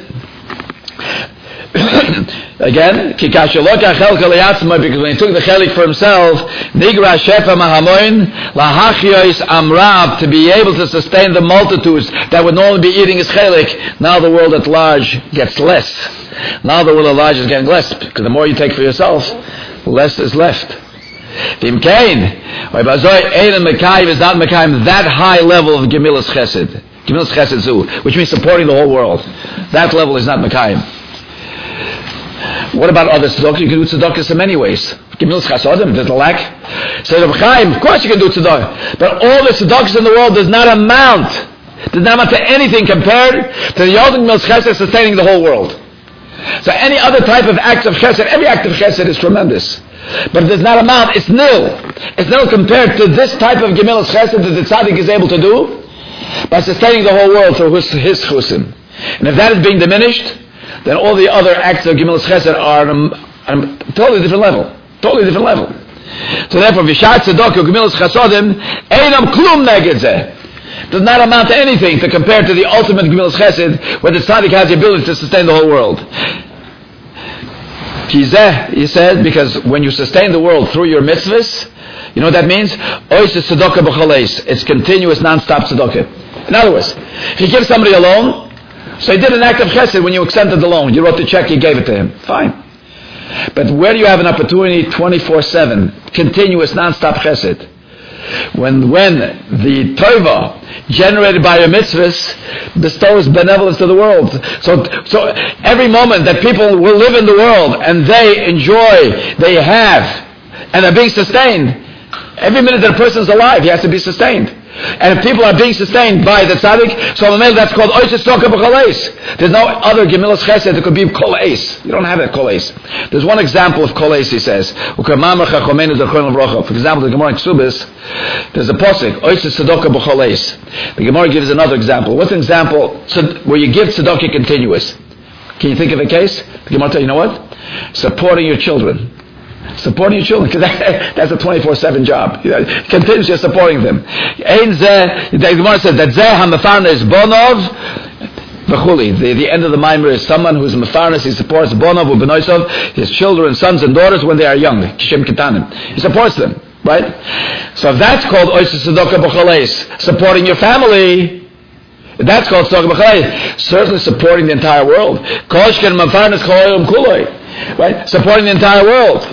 again, because when he took the chelik for himself, nigra shefa mahamoin lahachyois amrav, to be able to sustain the multitudes that would normally be eating his chelik. Now the world at large gets less. Now the world at large is getting less because the more you take for yourself, less is left. Vimkein, Mekayim is not Mekayim that high level of Gemilas Chesed. Gemilas Chesed Zu, which means supporting the whole world. That level is not Mekayim. What about other tzedakah? You can do tzedakahs in many ways. Gemilas Chasodim, there's a lack. So of Chaim, of course you can do tzedakah. But all the tzedakahs in the world does not amount to anything compared to the ultimate Gemilas Chesed sustaining the whole world. So any other type of act of chesed, every act of chesed is tremendous. But it does not amount, it's nil. It's nil compared to this type of Gemilas Chesed that the tzaddik is able to do by sustaining the whole world through his chusim. And if that is being diminished, then all the other acts of Gemilas Chesed are on a totally different level. Totally different level. So therefore, Vishat Tzedakah Gemilas Chasodim Einam Klum Neged Zeh does not amount to anything to compare to the ultimate Gemilas Chesed, where the tzaddik has the ability to sustain the whole world. Kizeh, he said, because when you sustain the world through your mitzvahs, you know what that means? Ois tzedakah b'chaleis. It's continuous, non-stop tzedakah. In other words, if you give somebody a loan, so he did an act of chesed when you extended the loan. You wrote the check, you gave it to him. Fine. But where do you have an opportunity 24/7, continuous, non-stop chesed? When the tova generated by your mitzvahs bestows benevolence to the world. So every moment that people will live in the world and they enjoy, they have, and are being sustained, every minute that a person is alive, he has to be sustained. And if people are being sustained by the tzaddik, so that's called oises toka b'choleis. There's no other Gemilas Chesed that could be koleis. You don't have that koleis. There's one example of koleis, he says. For example, the Gemara in Ksubis, there's a posik, oises tzedakah b'choleis. The Gemara gives another example. What's an example where you give tzedakah continuous? Can you think of a case? The Gemara tell you know what? Supporting your children. Supporting your children, because that's a 24/7 job. Continuously supporting them. The Gemara says that Zeh HaMefarnes Bonov V'chuli. The end of the mimer is someone who's Mefarnes, he supports Bonov U'Benoisov, his children, sons and daughters when they are young. Kishem Ketanim. He supports them, right? So if that's called Oisei Tzedakah B'Chaleis, supporting your family, that's called Tzedakah B'Chaleis. Certainly supporting the entire world. Koshken Mefarnes Cholayim Kuloi. Right? Supporting the entire world.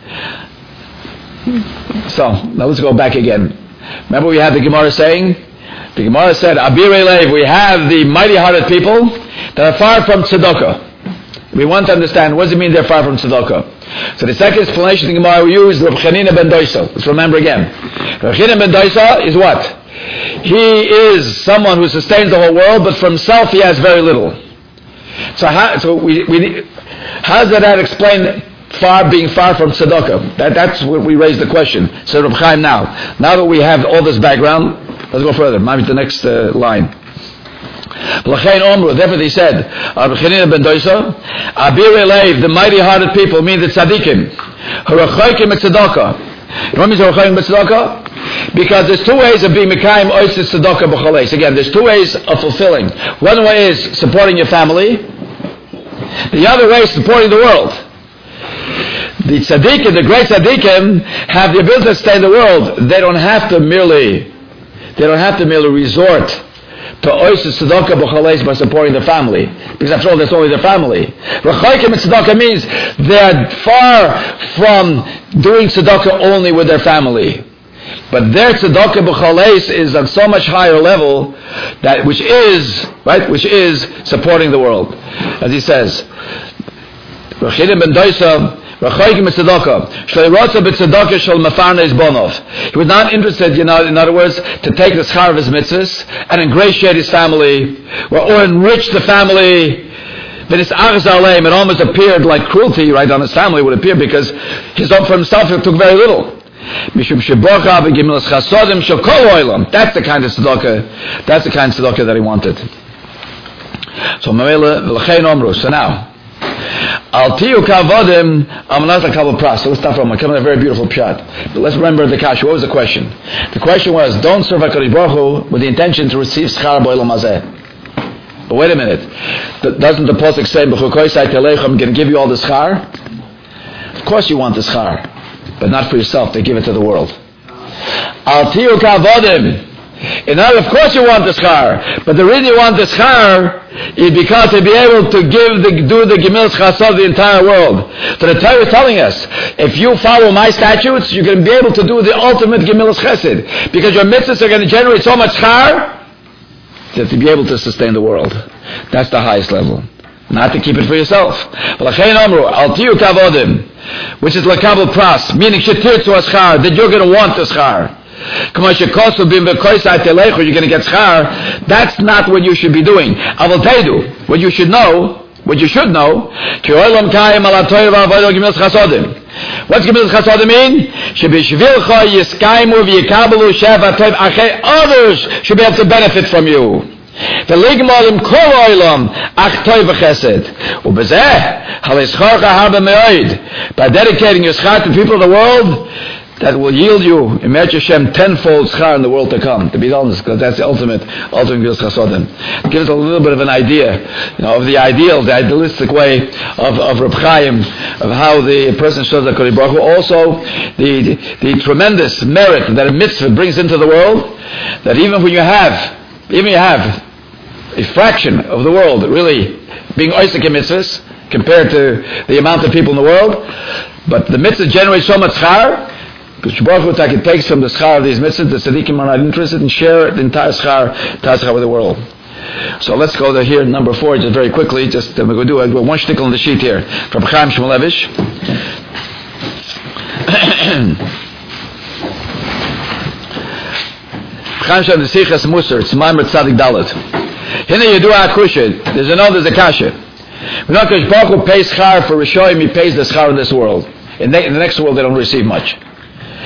So, now let's go back again. Remember we had the Gemara saying? The Gemara said, Abir Elev, we have the mighty-hearted people that are far from tzedakah. We want to understand, what does it mean they're far from tzedakah? So the second explanation the Gemara will use, Reb Chanina ben Doisa. Let's remember again. Reb Chanina ben Doisa is what? He is someone who sustains the whole world, but for himself he has very little. So how does that explain being far from tzedakah? That's what we raised the question. So Reb Chaim now that we have all this background, let's go further. Maybe the next line. Therefore they said, Reb Chanina ben Doisa, Abir Elev, the mighty-hearted people, mean the tzaddikim, who are chaykim et tzedakah. You know what means chaykim et tzedakah? Because there's two ways of being mekayim oisei tzedakah b'chaleis. Again, there's two ways of fulfilling. One way is supporting your family. The other way is supporting the world. The tzaddikim, the great tzaddikim, have the ability to stay in the world. They don't have to merely resort to oisei tzedakah b'chaleis by supporting their family, because after all, that's only their family. Rechaykim and tzedakah means they're far from doing tzedakah only with their family, but their tzedakah b'chaleis is on so much higher level which is supporting the world, as he says. Rechaykim ben Doisa. He was not interested, in other words, to take the schar of his mitzvahs and ingratiate his family or enrich the family. It almost appeared like cruelty, right, on his family would appear, because for himself he took very little. That's the kind of tzedakah that he wanted. So now, Al-Tiyu Kavodim Amanat Al-Kabal Pras. So let's start from, I'm coming to a very beautiful pshat. But let's remember the kasha. What was the question? The question was, don't serve HaKadosh Baruch Hu with the intention to receive schar b'olam hazeh. But wait a minute. Doesn't the Pasuk say, B'chukoisai Teleicha, I'm going to give you all the schar? Of course you want the schar, but not for yourself. They give it to the world. Al-Tiyu Kavodim. In other, of course you want the schar, but the reason you want the schar is because to be able to do the Gemilas Chasad the entire world. So the Torah is telling us, if you follow my statutes, you're going to be able to do the ultimate Gemilas Chesed, because your mitzvahs are going to generate so much schar that to be able to sustain the world. That's the highest level. Not to keep it for yourself. Which is L'Kabel Pras, meaning Shetir to Aschar, that you're going to want the schar. You're going to get schar. That's not what you should be doing. I will tell you what you should know. What's Gemilas Chasodim mean? Others should be able to benefit from you. By dedicating your schar to people of the world, that will yield you, imagine Hashem, tenfold schar in the world to come, to be honest, because that's the ultimate Gemilas Chasodim. It gives us a little bit of an idea, of the idealistic way of Reb Chaim, of how the person shows HaKadosh Baruch Hu. Also, the tremendous merit that a mitzvah brings into the world, that even you have a fraction of the world really being oisek in mitzvahs, compared to the amount of people in the world, but the mitzvah generates so much schar, because Baruch Hu takes from the schar of these mitzvahs, the tzaddikim are not interested in share the entire schar with the world. So let's go to here, number 4, just very quickly. We're going to do one shtickle on the sheet here from Chaim Shmulevich. Chaim Shmulevich, the Sichas Musar, it's Maimer Tzadik Dalet. Hine Yedua HaKusha, there's a kasha. When HaKadosh Baruch Hu pays schar for Rishoyim, he pays the schar in this world. In the next world, they don't receive much.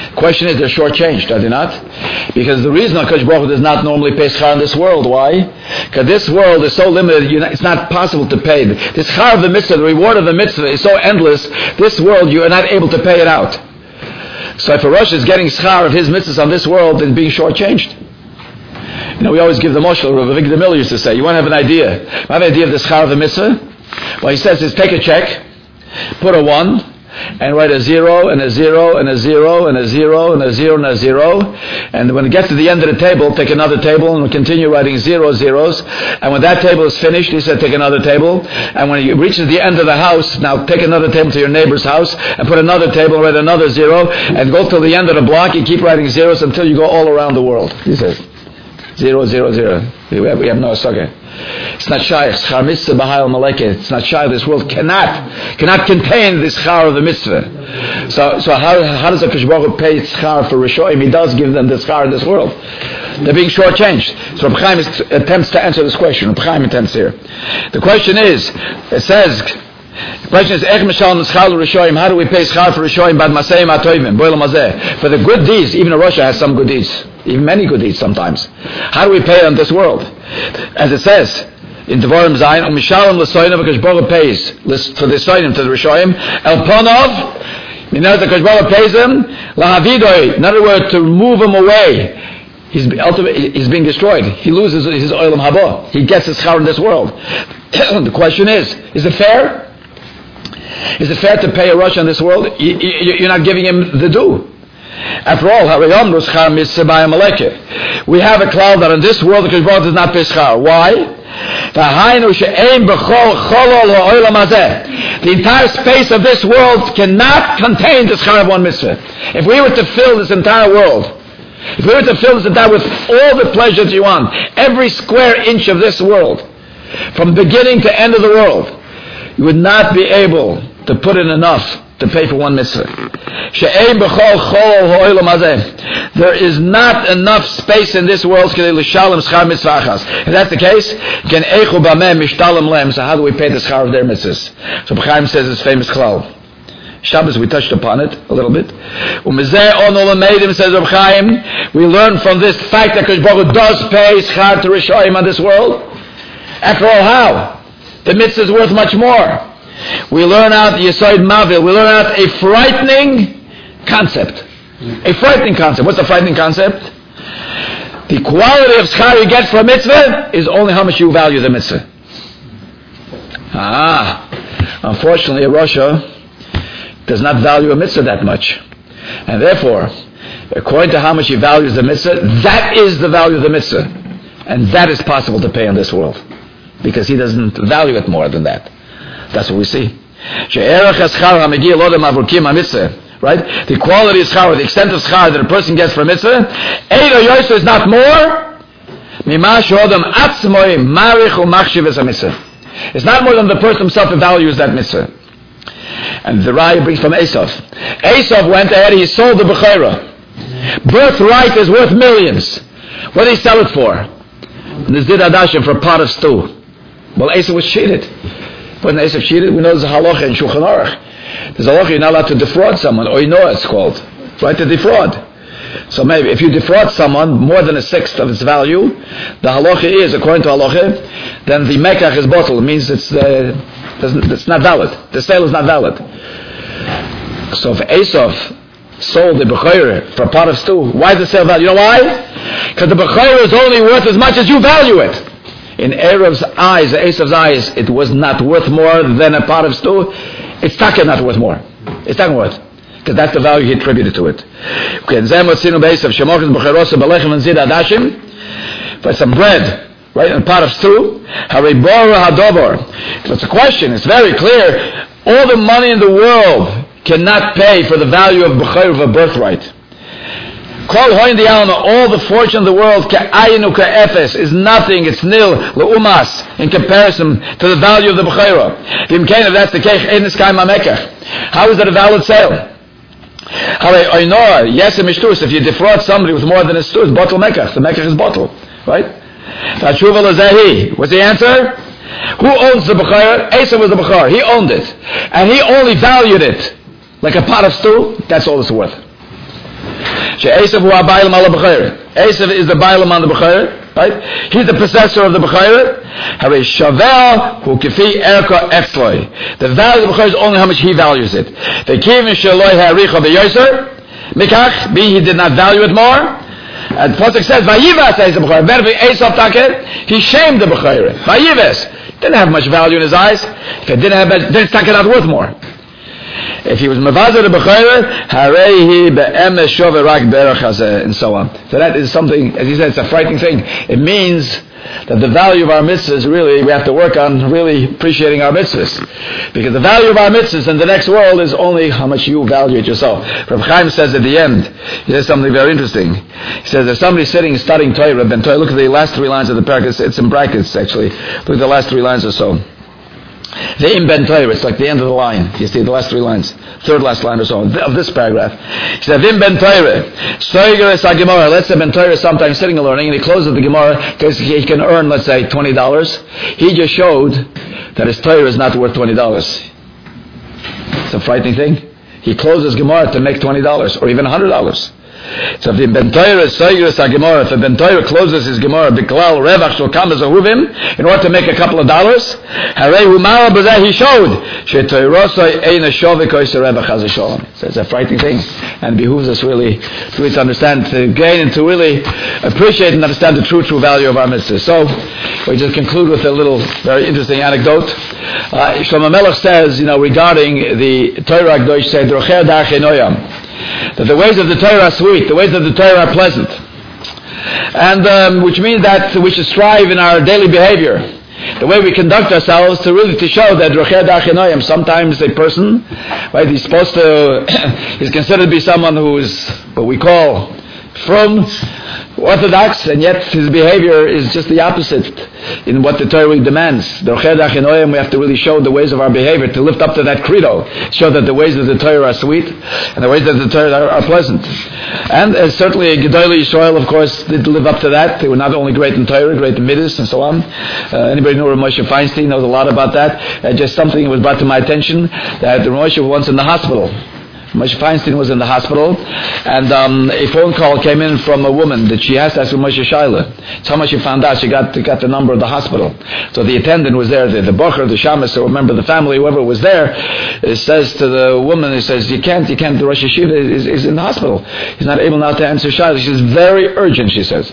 Question is, they're shortchanged, are they not? Because the reason HaKadosh Baruch Hu does not normally pay schar in this world. Why? Because this world is so limited, it's not possible to pay. This schar of the mitzvah, the reward of the mitzvah is so endless, this world you are not able to pay it out. So if a Rosh is getting schar of his mitzvahs on this world, then being shortchanged. We always give the moshel, Rav Avigdor Miller used to say, you want to have an idea. You have an idea of the schar of the mitzvah? What he says is, take a check, put a 1, and write a 0, and a 0, and a 0, and a 0, and a 0, and a 0. And when it gets to the end of the table, take another table, and continue writing 0 zeros. And when that table is finished, he said, take another table. And when it reaches the end of the house, now take another table to your neighbor's house, and put another table, and write another 0, and go till the end of the block, you keep writing zeros until you go all around the world. He says, 0, 0, 0. We have no sucker. It's not shy. Schar mitzvah b'hayil maleket. It's not shy. This world cannot contain this schar of the mitzvah. So how does HaKadosh Baruch Hu pay schar for Rishoyim? He does give them the schar in this world. They're being shortchanged. So Reb Chaim attempts to answer this question. Reb Chaim attempts here. The question is, the question is, how do we pay schar for Rishoyim bad masayim atoivim, boilam hazeh? For the good deeds, even a Russia has some good deeds, even many good deeds sometimes. How do we pay on this world? As it says in Devarim Zayin, Mishalim l'soyim, because Baruch pays for the soyim to the Rishoyim, el ponov, the Baruch pays them, lahavidoi, in other words, to move him away. He's being destroyed. He loses his oilam haba. He gets his schar in this world. The question is it fair? Is it fair to pay a Rosh in this world? You're not giving him the due. After all, we have a cloud that in this world the Baruch does not pay schar. Why? The entire space of this world cannot contain the schar of one mitzvah. If we were to fill this entire world, if we were to fill this entire with all the pleasures you want, every square inch of this world, from beginning to end of the world, you would not be able to put in enough to pay for one mitzvah. There is not enough space in this world. If that's the case, so how do we pay the schar of their mitzvahs? So B'chaim says his famous klal. Shabbos, we touched upon it a little bit. Says Reb Chaim, we learn from this fact that HaKadosh Baruch Hu does pay schar to Rishoyim on this world. After all, how? The mitzvah is worth much more. We learn out Yesod Mavil. We learn out a frightening concept. A frightening concept. What's the frightening concept? The quality of schar you get for a mitzvah is only how much you value the mitzvah. Unfortunately, a Russia does not value a mitzvah that much. And therefore, according to how much he values the mitzvah, that is the value of the mitzvah. And that is possible to pay in this world. Because he doesn't value it more than that. That's what we see. Right? The quality of schar, the extent of schar that a person gets for a mitzvah, is not more. It's not more than the person himself who values that mitzvah. And the Raya brings from Esav. Esav went ahead, he sold the Bechira. Birthright is worth millions. What did he sell it for? The Zid Adashim, for a pot of stew. Well, Esav was cheated. When Esav cheated, we know there's a halacha in Shulchan Aruch. There's a halacha, you're not allowed to defraud someone, or it's called. Right, to defraud. So maybe if you defraud someone more than a sixth of its value, the halacha is, according to halacha, then the mekach is bottled. It means it's not valid. The sale is not valid. So if Esav sold the Bechira for a pot of stew, why is the sale valid? You know why? Because the Bechira is only worth as much as you value it. In Erev's eyes, Esav's eyes, it was not worth more than a pot of stew. It's taka not worth more. It's taka worth. Because that's the value he attributed to it. For some bread, right, and a pot of stew. It's a question. It's very clear. All the money in the world cannot pay for the value of Bechira of a birthright. All the fortune of the world is nothing, it's nil, leumas, in comparison to the value of the Bechira. If that's the case, how is that a valid sale? Yes, if you defraud somebody with more than a stew, it's bottle mekach. The mekach is bottle, right? What's the answer? Who owns the Bechira? Esav was the Bechira. He owned it. And he only valued it like a pot of stew. That's all it's worth. Esav hu ha'baylam ala b'chayre. Esav is the baylam on the b'chayre, right? He's the possessor of the b'chayre. Harei shavel hu kifi erka efloi. The value of the b'chayre is only how much he values it. V'kivin sheloi ha'richa b'yoser. Mikach, being he did not value it more. And Pasuk says, Vayivas says the b'chayre. Better Esav taket, he shamed the b'chayre. Vayivas. Didn't have much value in his eyes. If it didn't have much, then it's not worth more. If he was mavazer the b'chayre, harehi be'emes shove rak berach hazeh, and so on. So that is something, as he said, it's a frightening thing. It means that the value of our mitzvahs, really, we have to work on really appreciating our mitzvahs. Because the value of our mitzvahs in the next world is only how much you value it yourself. Rav Chaim says at the end, he says something very interesting. He says, there's somebody sitting studying Torah, Ben Torah, look at the last 3 lines of the parak, it's in brackets actually. Look at the last 3 lines or so. The im ben Torah, it's like the end of the line. You see the last 3 lines, third last line or so of this paragraph. He said, "Vim ben Torah, stoiger es Gemara." Let's say ben Torah is sometimes sitting and learning, and he closes the Gemara because he can earn, let's say, $20. He just showed that his Torah is not worth $20. It's a frightening thing. He closes Gemara to make $20 or even $100. So if the Ben Torah is Soygus HaGemara, if the Ben Torah closes his Gemara, Biklal Revach Shel Kam Zahuvim, in order to make a couple of dollars, Harei Humara B'zeh, he showed, She'toirosoi Eina Shovik Oisei Revach HaZesholom. So it's a frightening thing, and it behooves us really to understand, to gain and to really appreciate and understand the true value of our mitzvahs. So, we just conclude with a little very interesting anecdote. Shlomo Melech says, regarding the Torah Agdosh, said, Drocher Darchei Noyam, that the ways of the Torah are sweet, the ways of the Torah are pleasant, and which means that we should strive in our daily behavior, the way we conduct ourselves, to show that Rocher Dachenoyim. Sometimes a person, right, he's considered to be someone who is what we call from orthodox, and yet his behavior is just the opposite in what the Torah demands. The Rocher Dachenoyim, we have to really show the ways of our behavior, to lift up to that credo, show that the ways of the Torah are sweet, and the ways of the Torah are pleasant. And certainly Gedolei Yisrael, of course, did live up to that. They were not only great in Torah, great in Midas, and so on. Anybody know Rav Moshe Feinstein knows a lot about that. Just something that was brought to my attention, that Rav Moshe was once in the hospital. Moshe Feinstein was in the hospital, and a phone call came in from a woman that she has to ask Moshe Shaila. It's how much she found out. She got the number of the hospital. So the attendant was there, the bocher, the shamus, or a member of the family, whoever was there, says to the woman, he says, you can't, the Rosh Yeshiva is in the hospital. He's not able now to answer Shaila. She says, very urgent, she says.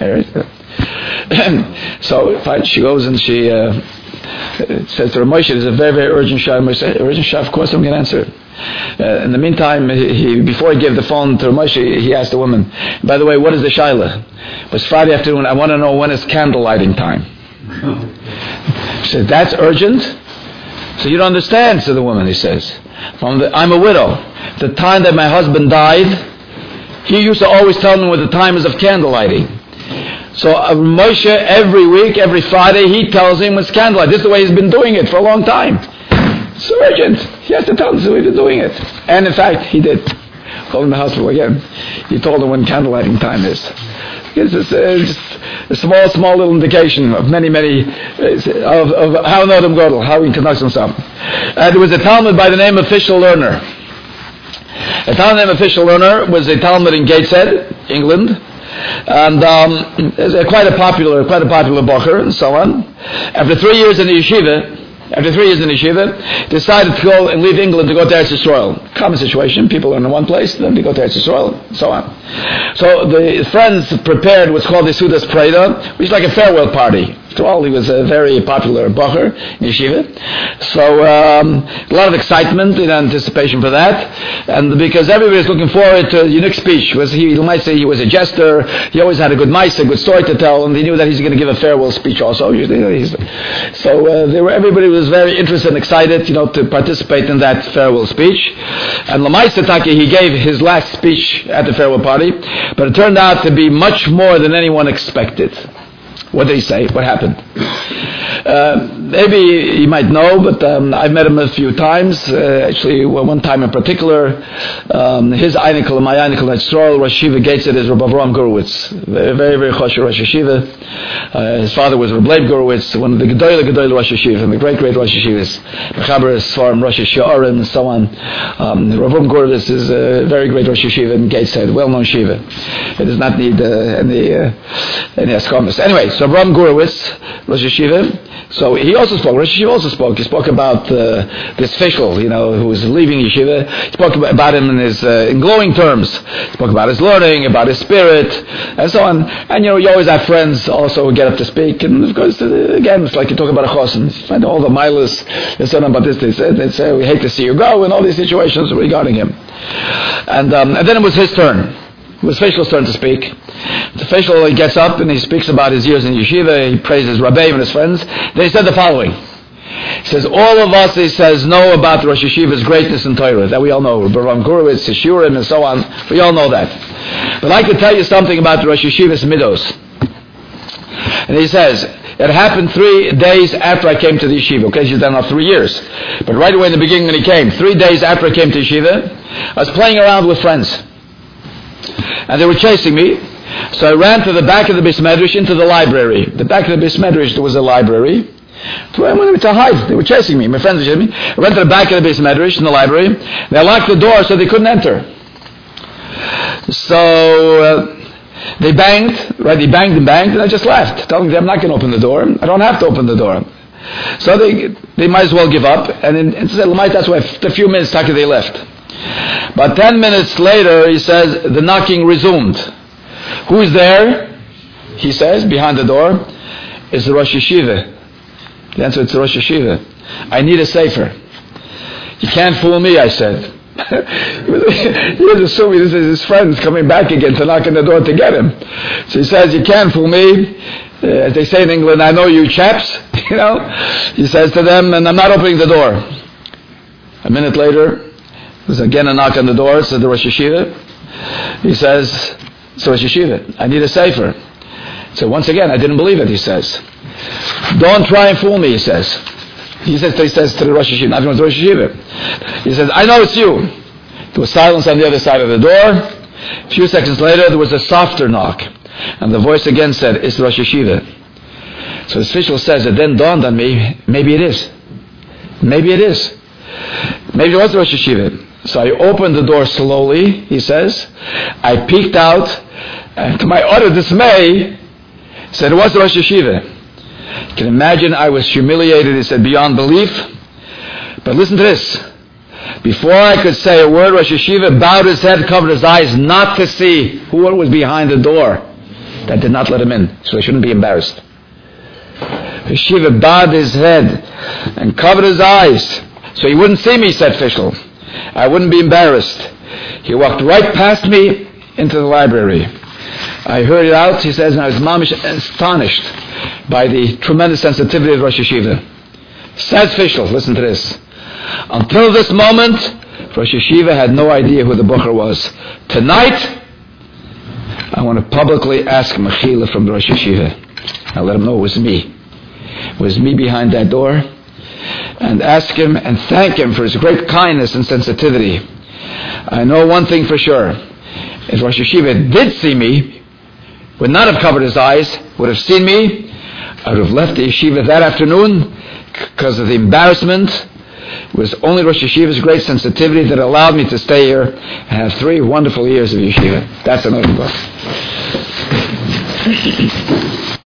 So fine, she goes and she says to Moshe, it's a very, very urgent Shaila. Moshe says, urgent Shaila, of course I'm going to answer it. In the meantime, before he gave the phone to Moshe, he asked the woman, by the way, what is the shaila? It was Friday afternoon. I want to know when is candle lighting time. She said, that's urgent? So you don't understand, said the woman, he says. I'm a widow. The time that my husband died, he used to always tell me what the time is of candle lighting. So Moshe, every week, every Friday, he tells him it's candlelight. This is the way he's been doing it for a long time. It's urgent. He has to tell us the way they're doing it. And in fact, he did. Called him the hospital again. He told him when candlelighting time is. It's just a small little indication of many, of how Nodam Godel, how he conducts himself. There was a Talmud by the name of Fischl Lerner. A Talmud named Fischl Lerner was a Talmud in Gateshead, England. And quite a popular bocher and so on. After 3 years in the yeshiva, decided to go and leave England to go to Eretz Yisrael. Common situation, people are in one place, then they go to Eretz Yisrael, and so on. So the friends prepared what's called the Sudas Preda, which is like a farewell party. After all, he was a very popular bocher in yeshiva. So a lot of excitement in anticipation for that, and because everybody was looking forward to a unique speech. You might say he was a jester, he always had a good mice, a good story to tell, and he knew that he's going to give a farewell speech also. So everybody was very interested and excited, to participate in that farewell speech. And Lamaisa Taki, he gave his last speech at the farewell party, but it turned out to be much more than anyone expected. What did he say? What happened? maybe you might know, but I've met him a few times. Actually, one time in particular, his Einikel and my Einikel at Stroll, Rosh Yeshiva Gateshead is Rabbi Avraham Gurewitz, very, very choshev Rosh Yeshiva. His father was Rabbi Leib Gurewitz, one of the Gedolei Rosh Yeshiva, and the great Rosh Yeshivas, Mechaber Sfarim, Rosh Hashanah, and so on. Rabbi Avraham Gurewitz is a very great Rosh Yeshiva in Gateshead, well-known Shiva. It does not need any askamas. Anyway, so Avraham Gurewitz, Rosh Yeshiva. So he also spoke. Rosh Yeshiva also spoke. He spoke about this Fischl, who was leaving Yeshiva. He spoke about him in glowing terms. He spoke about his learning, about his spirit, and so on. And you always have friends also who get up to speak. And of course, again, it's like you talk about a chos and find all the milas and so on about this. They say, we hate to see you go, and all these situations regarding him. And then it was his turn. It was Fischl's turn to speak. The Fischl gets up and he speaks about his years in yeshiva. He praises Rabbeim and his friends. Then he said the following. He says, all of us, he says, know about Rosh Yeshiva's greatness in Torah. That we all know. Baram Gurewitz, Shurim, and so on. We all know that. But I could tell you something about the Rosh Yeshiva's middos. And he says, it happened 3 days after I came to the yeshiva. Okay, she's done now 3 years. But right away in the beginning when he came, 3 days after I came to yeshiva, I was playing around with friends. And they were chasing me. So I ran to the back of the Beis Medrash into the library. The back of the Beis Medrash, there was a library. So I went to hide. They were chasing me. My friends were chasing me. I went to the back of the Beis Medrash in the library. They locked the door so they couldn't enter. So they banged, right? They banged, and I just left, telling them I'm not going to open the door. I don't have to open the door. So they might as well give up. And instead, that's why after a few minutes, they left. But 10 minutes later, he says, the knocking resumed. Who is there? He says, behind the door, it's the Rosh Yeshiva. The answer is the Rosh Yeshiva. I need a sefer. You can't fool me, I said. He was assuming this is his friends coming back again to knock on the door to get him. So he says, you can't fool me. As they say in England, I know you chaps. He says to them, and I'm not opening the door. A minute later, there's again a knock on the door. It's the Rosh Yeshiva. He says, so Rosh Yeshiva, I need a sefer. So once again, I didn't believe it, he says. Don't try and fool me, he says. He says to the Rosh Yeshiva, not even to Rosh Yeshiva. He says, I know it's you. There was silence on the other side of the door. A few seconds later, there was a softer knock. And the voice again said, it's Rosh Yeshiva. So the official says, it then dawned on me, maybe it is. Maybe it is. Maybe it was Rosh Yeshiva. So I opened the door slowly, he says. I peeked out, and to my utter dismay, said it was Rosh Yeshiva. You can imagine I was humiliated, he said, beyond belief. But listen to this. Before I could say a word, Rosh Yeshiva bowed his head, covered his eyes, not to see who was behind the door. That did not let him in, so he shouldn't be embarrassed. Yeshiva bowed his head and covered his eyes, so he wouldn't see me, said Fischl. I wouldn't be embarrassed. He walked right past me into the library. I heard it out, he says, and I was astonished by the tremendous sensitivity of Rosh Yeshiva. Says Fischl, listen to this. Until this moment, Rosh Yeshiva had no idea who the Bucher was. Tonight, I want to publicly ask Mechila from the Rosh Yeshiva. I'll let him know it was me. It was me behind that door. And ask him and thank him for his great kindness and sensitivity. I know one thing for sure. If Rosh Yeshiva did see me, would not have covered his eyes, would have seen me, I would have left the yeshiva that afternoon because of the embarrassment. It was only Rosh Yeshiva's great sensitivity that allowed me to stay here and have 3 wonderful years of yeshiva. That's another book.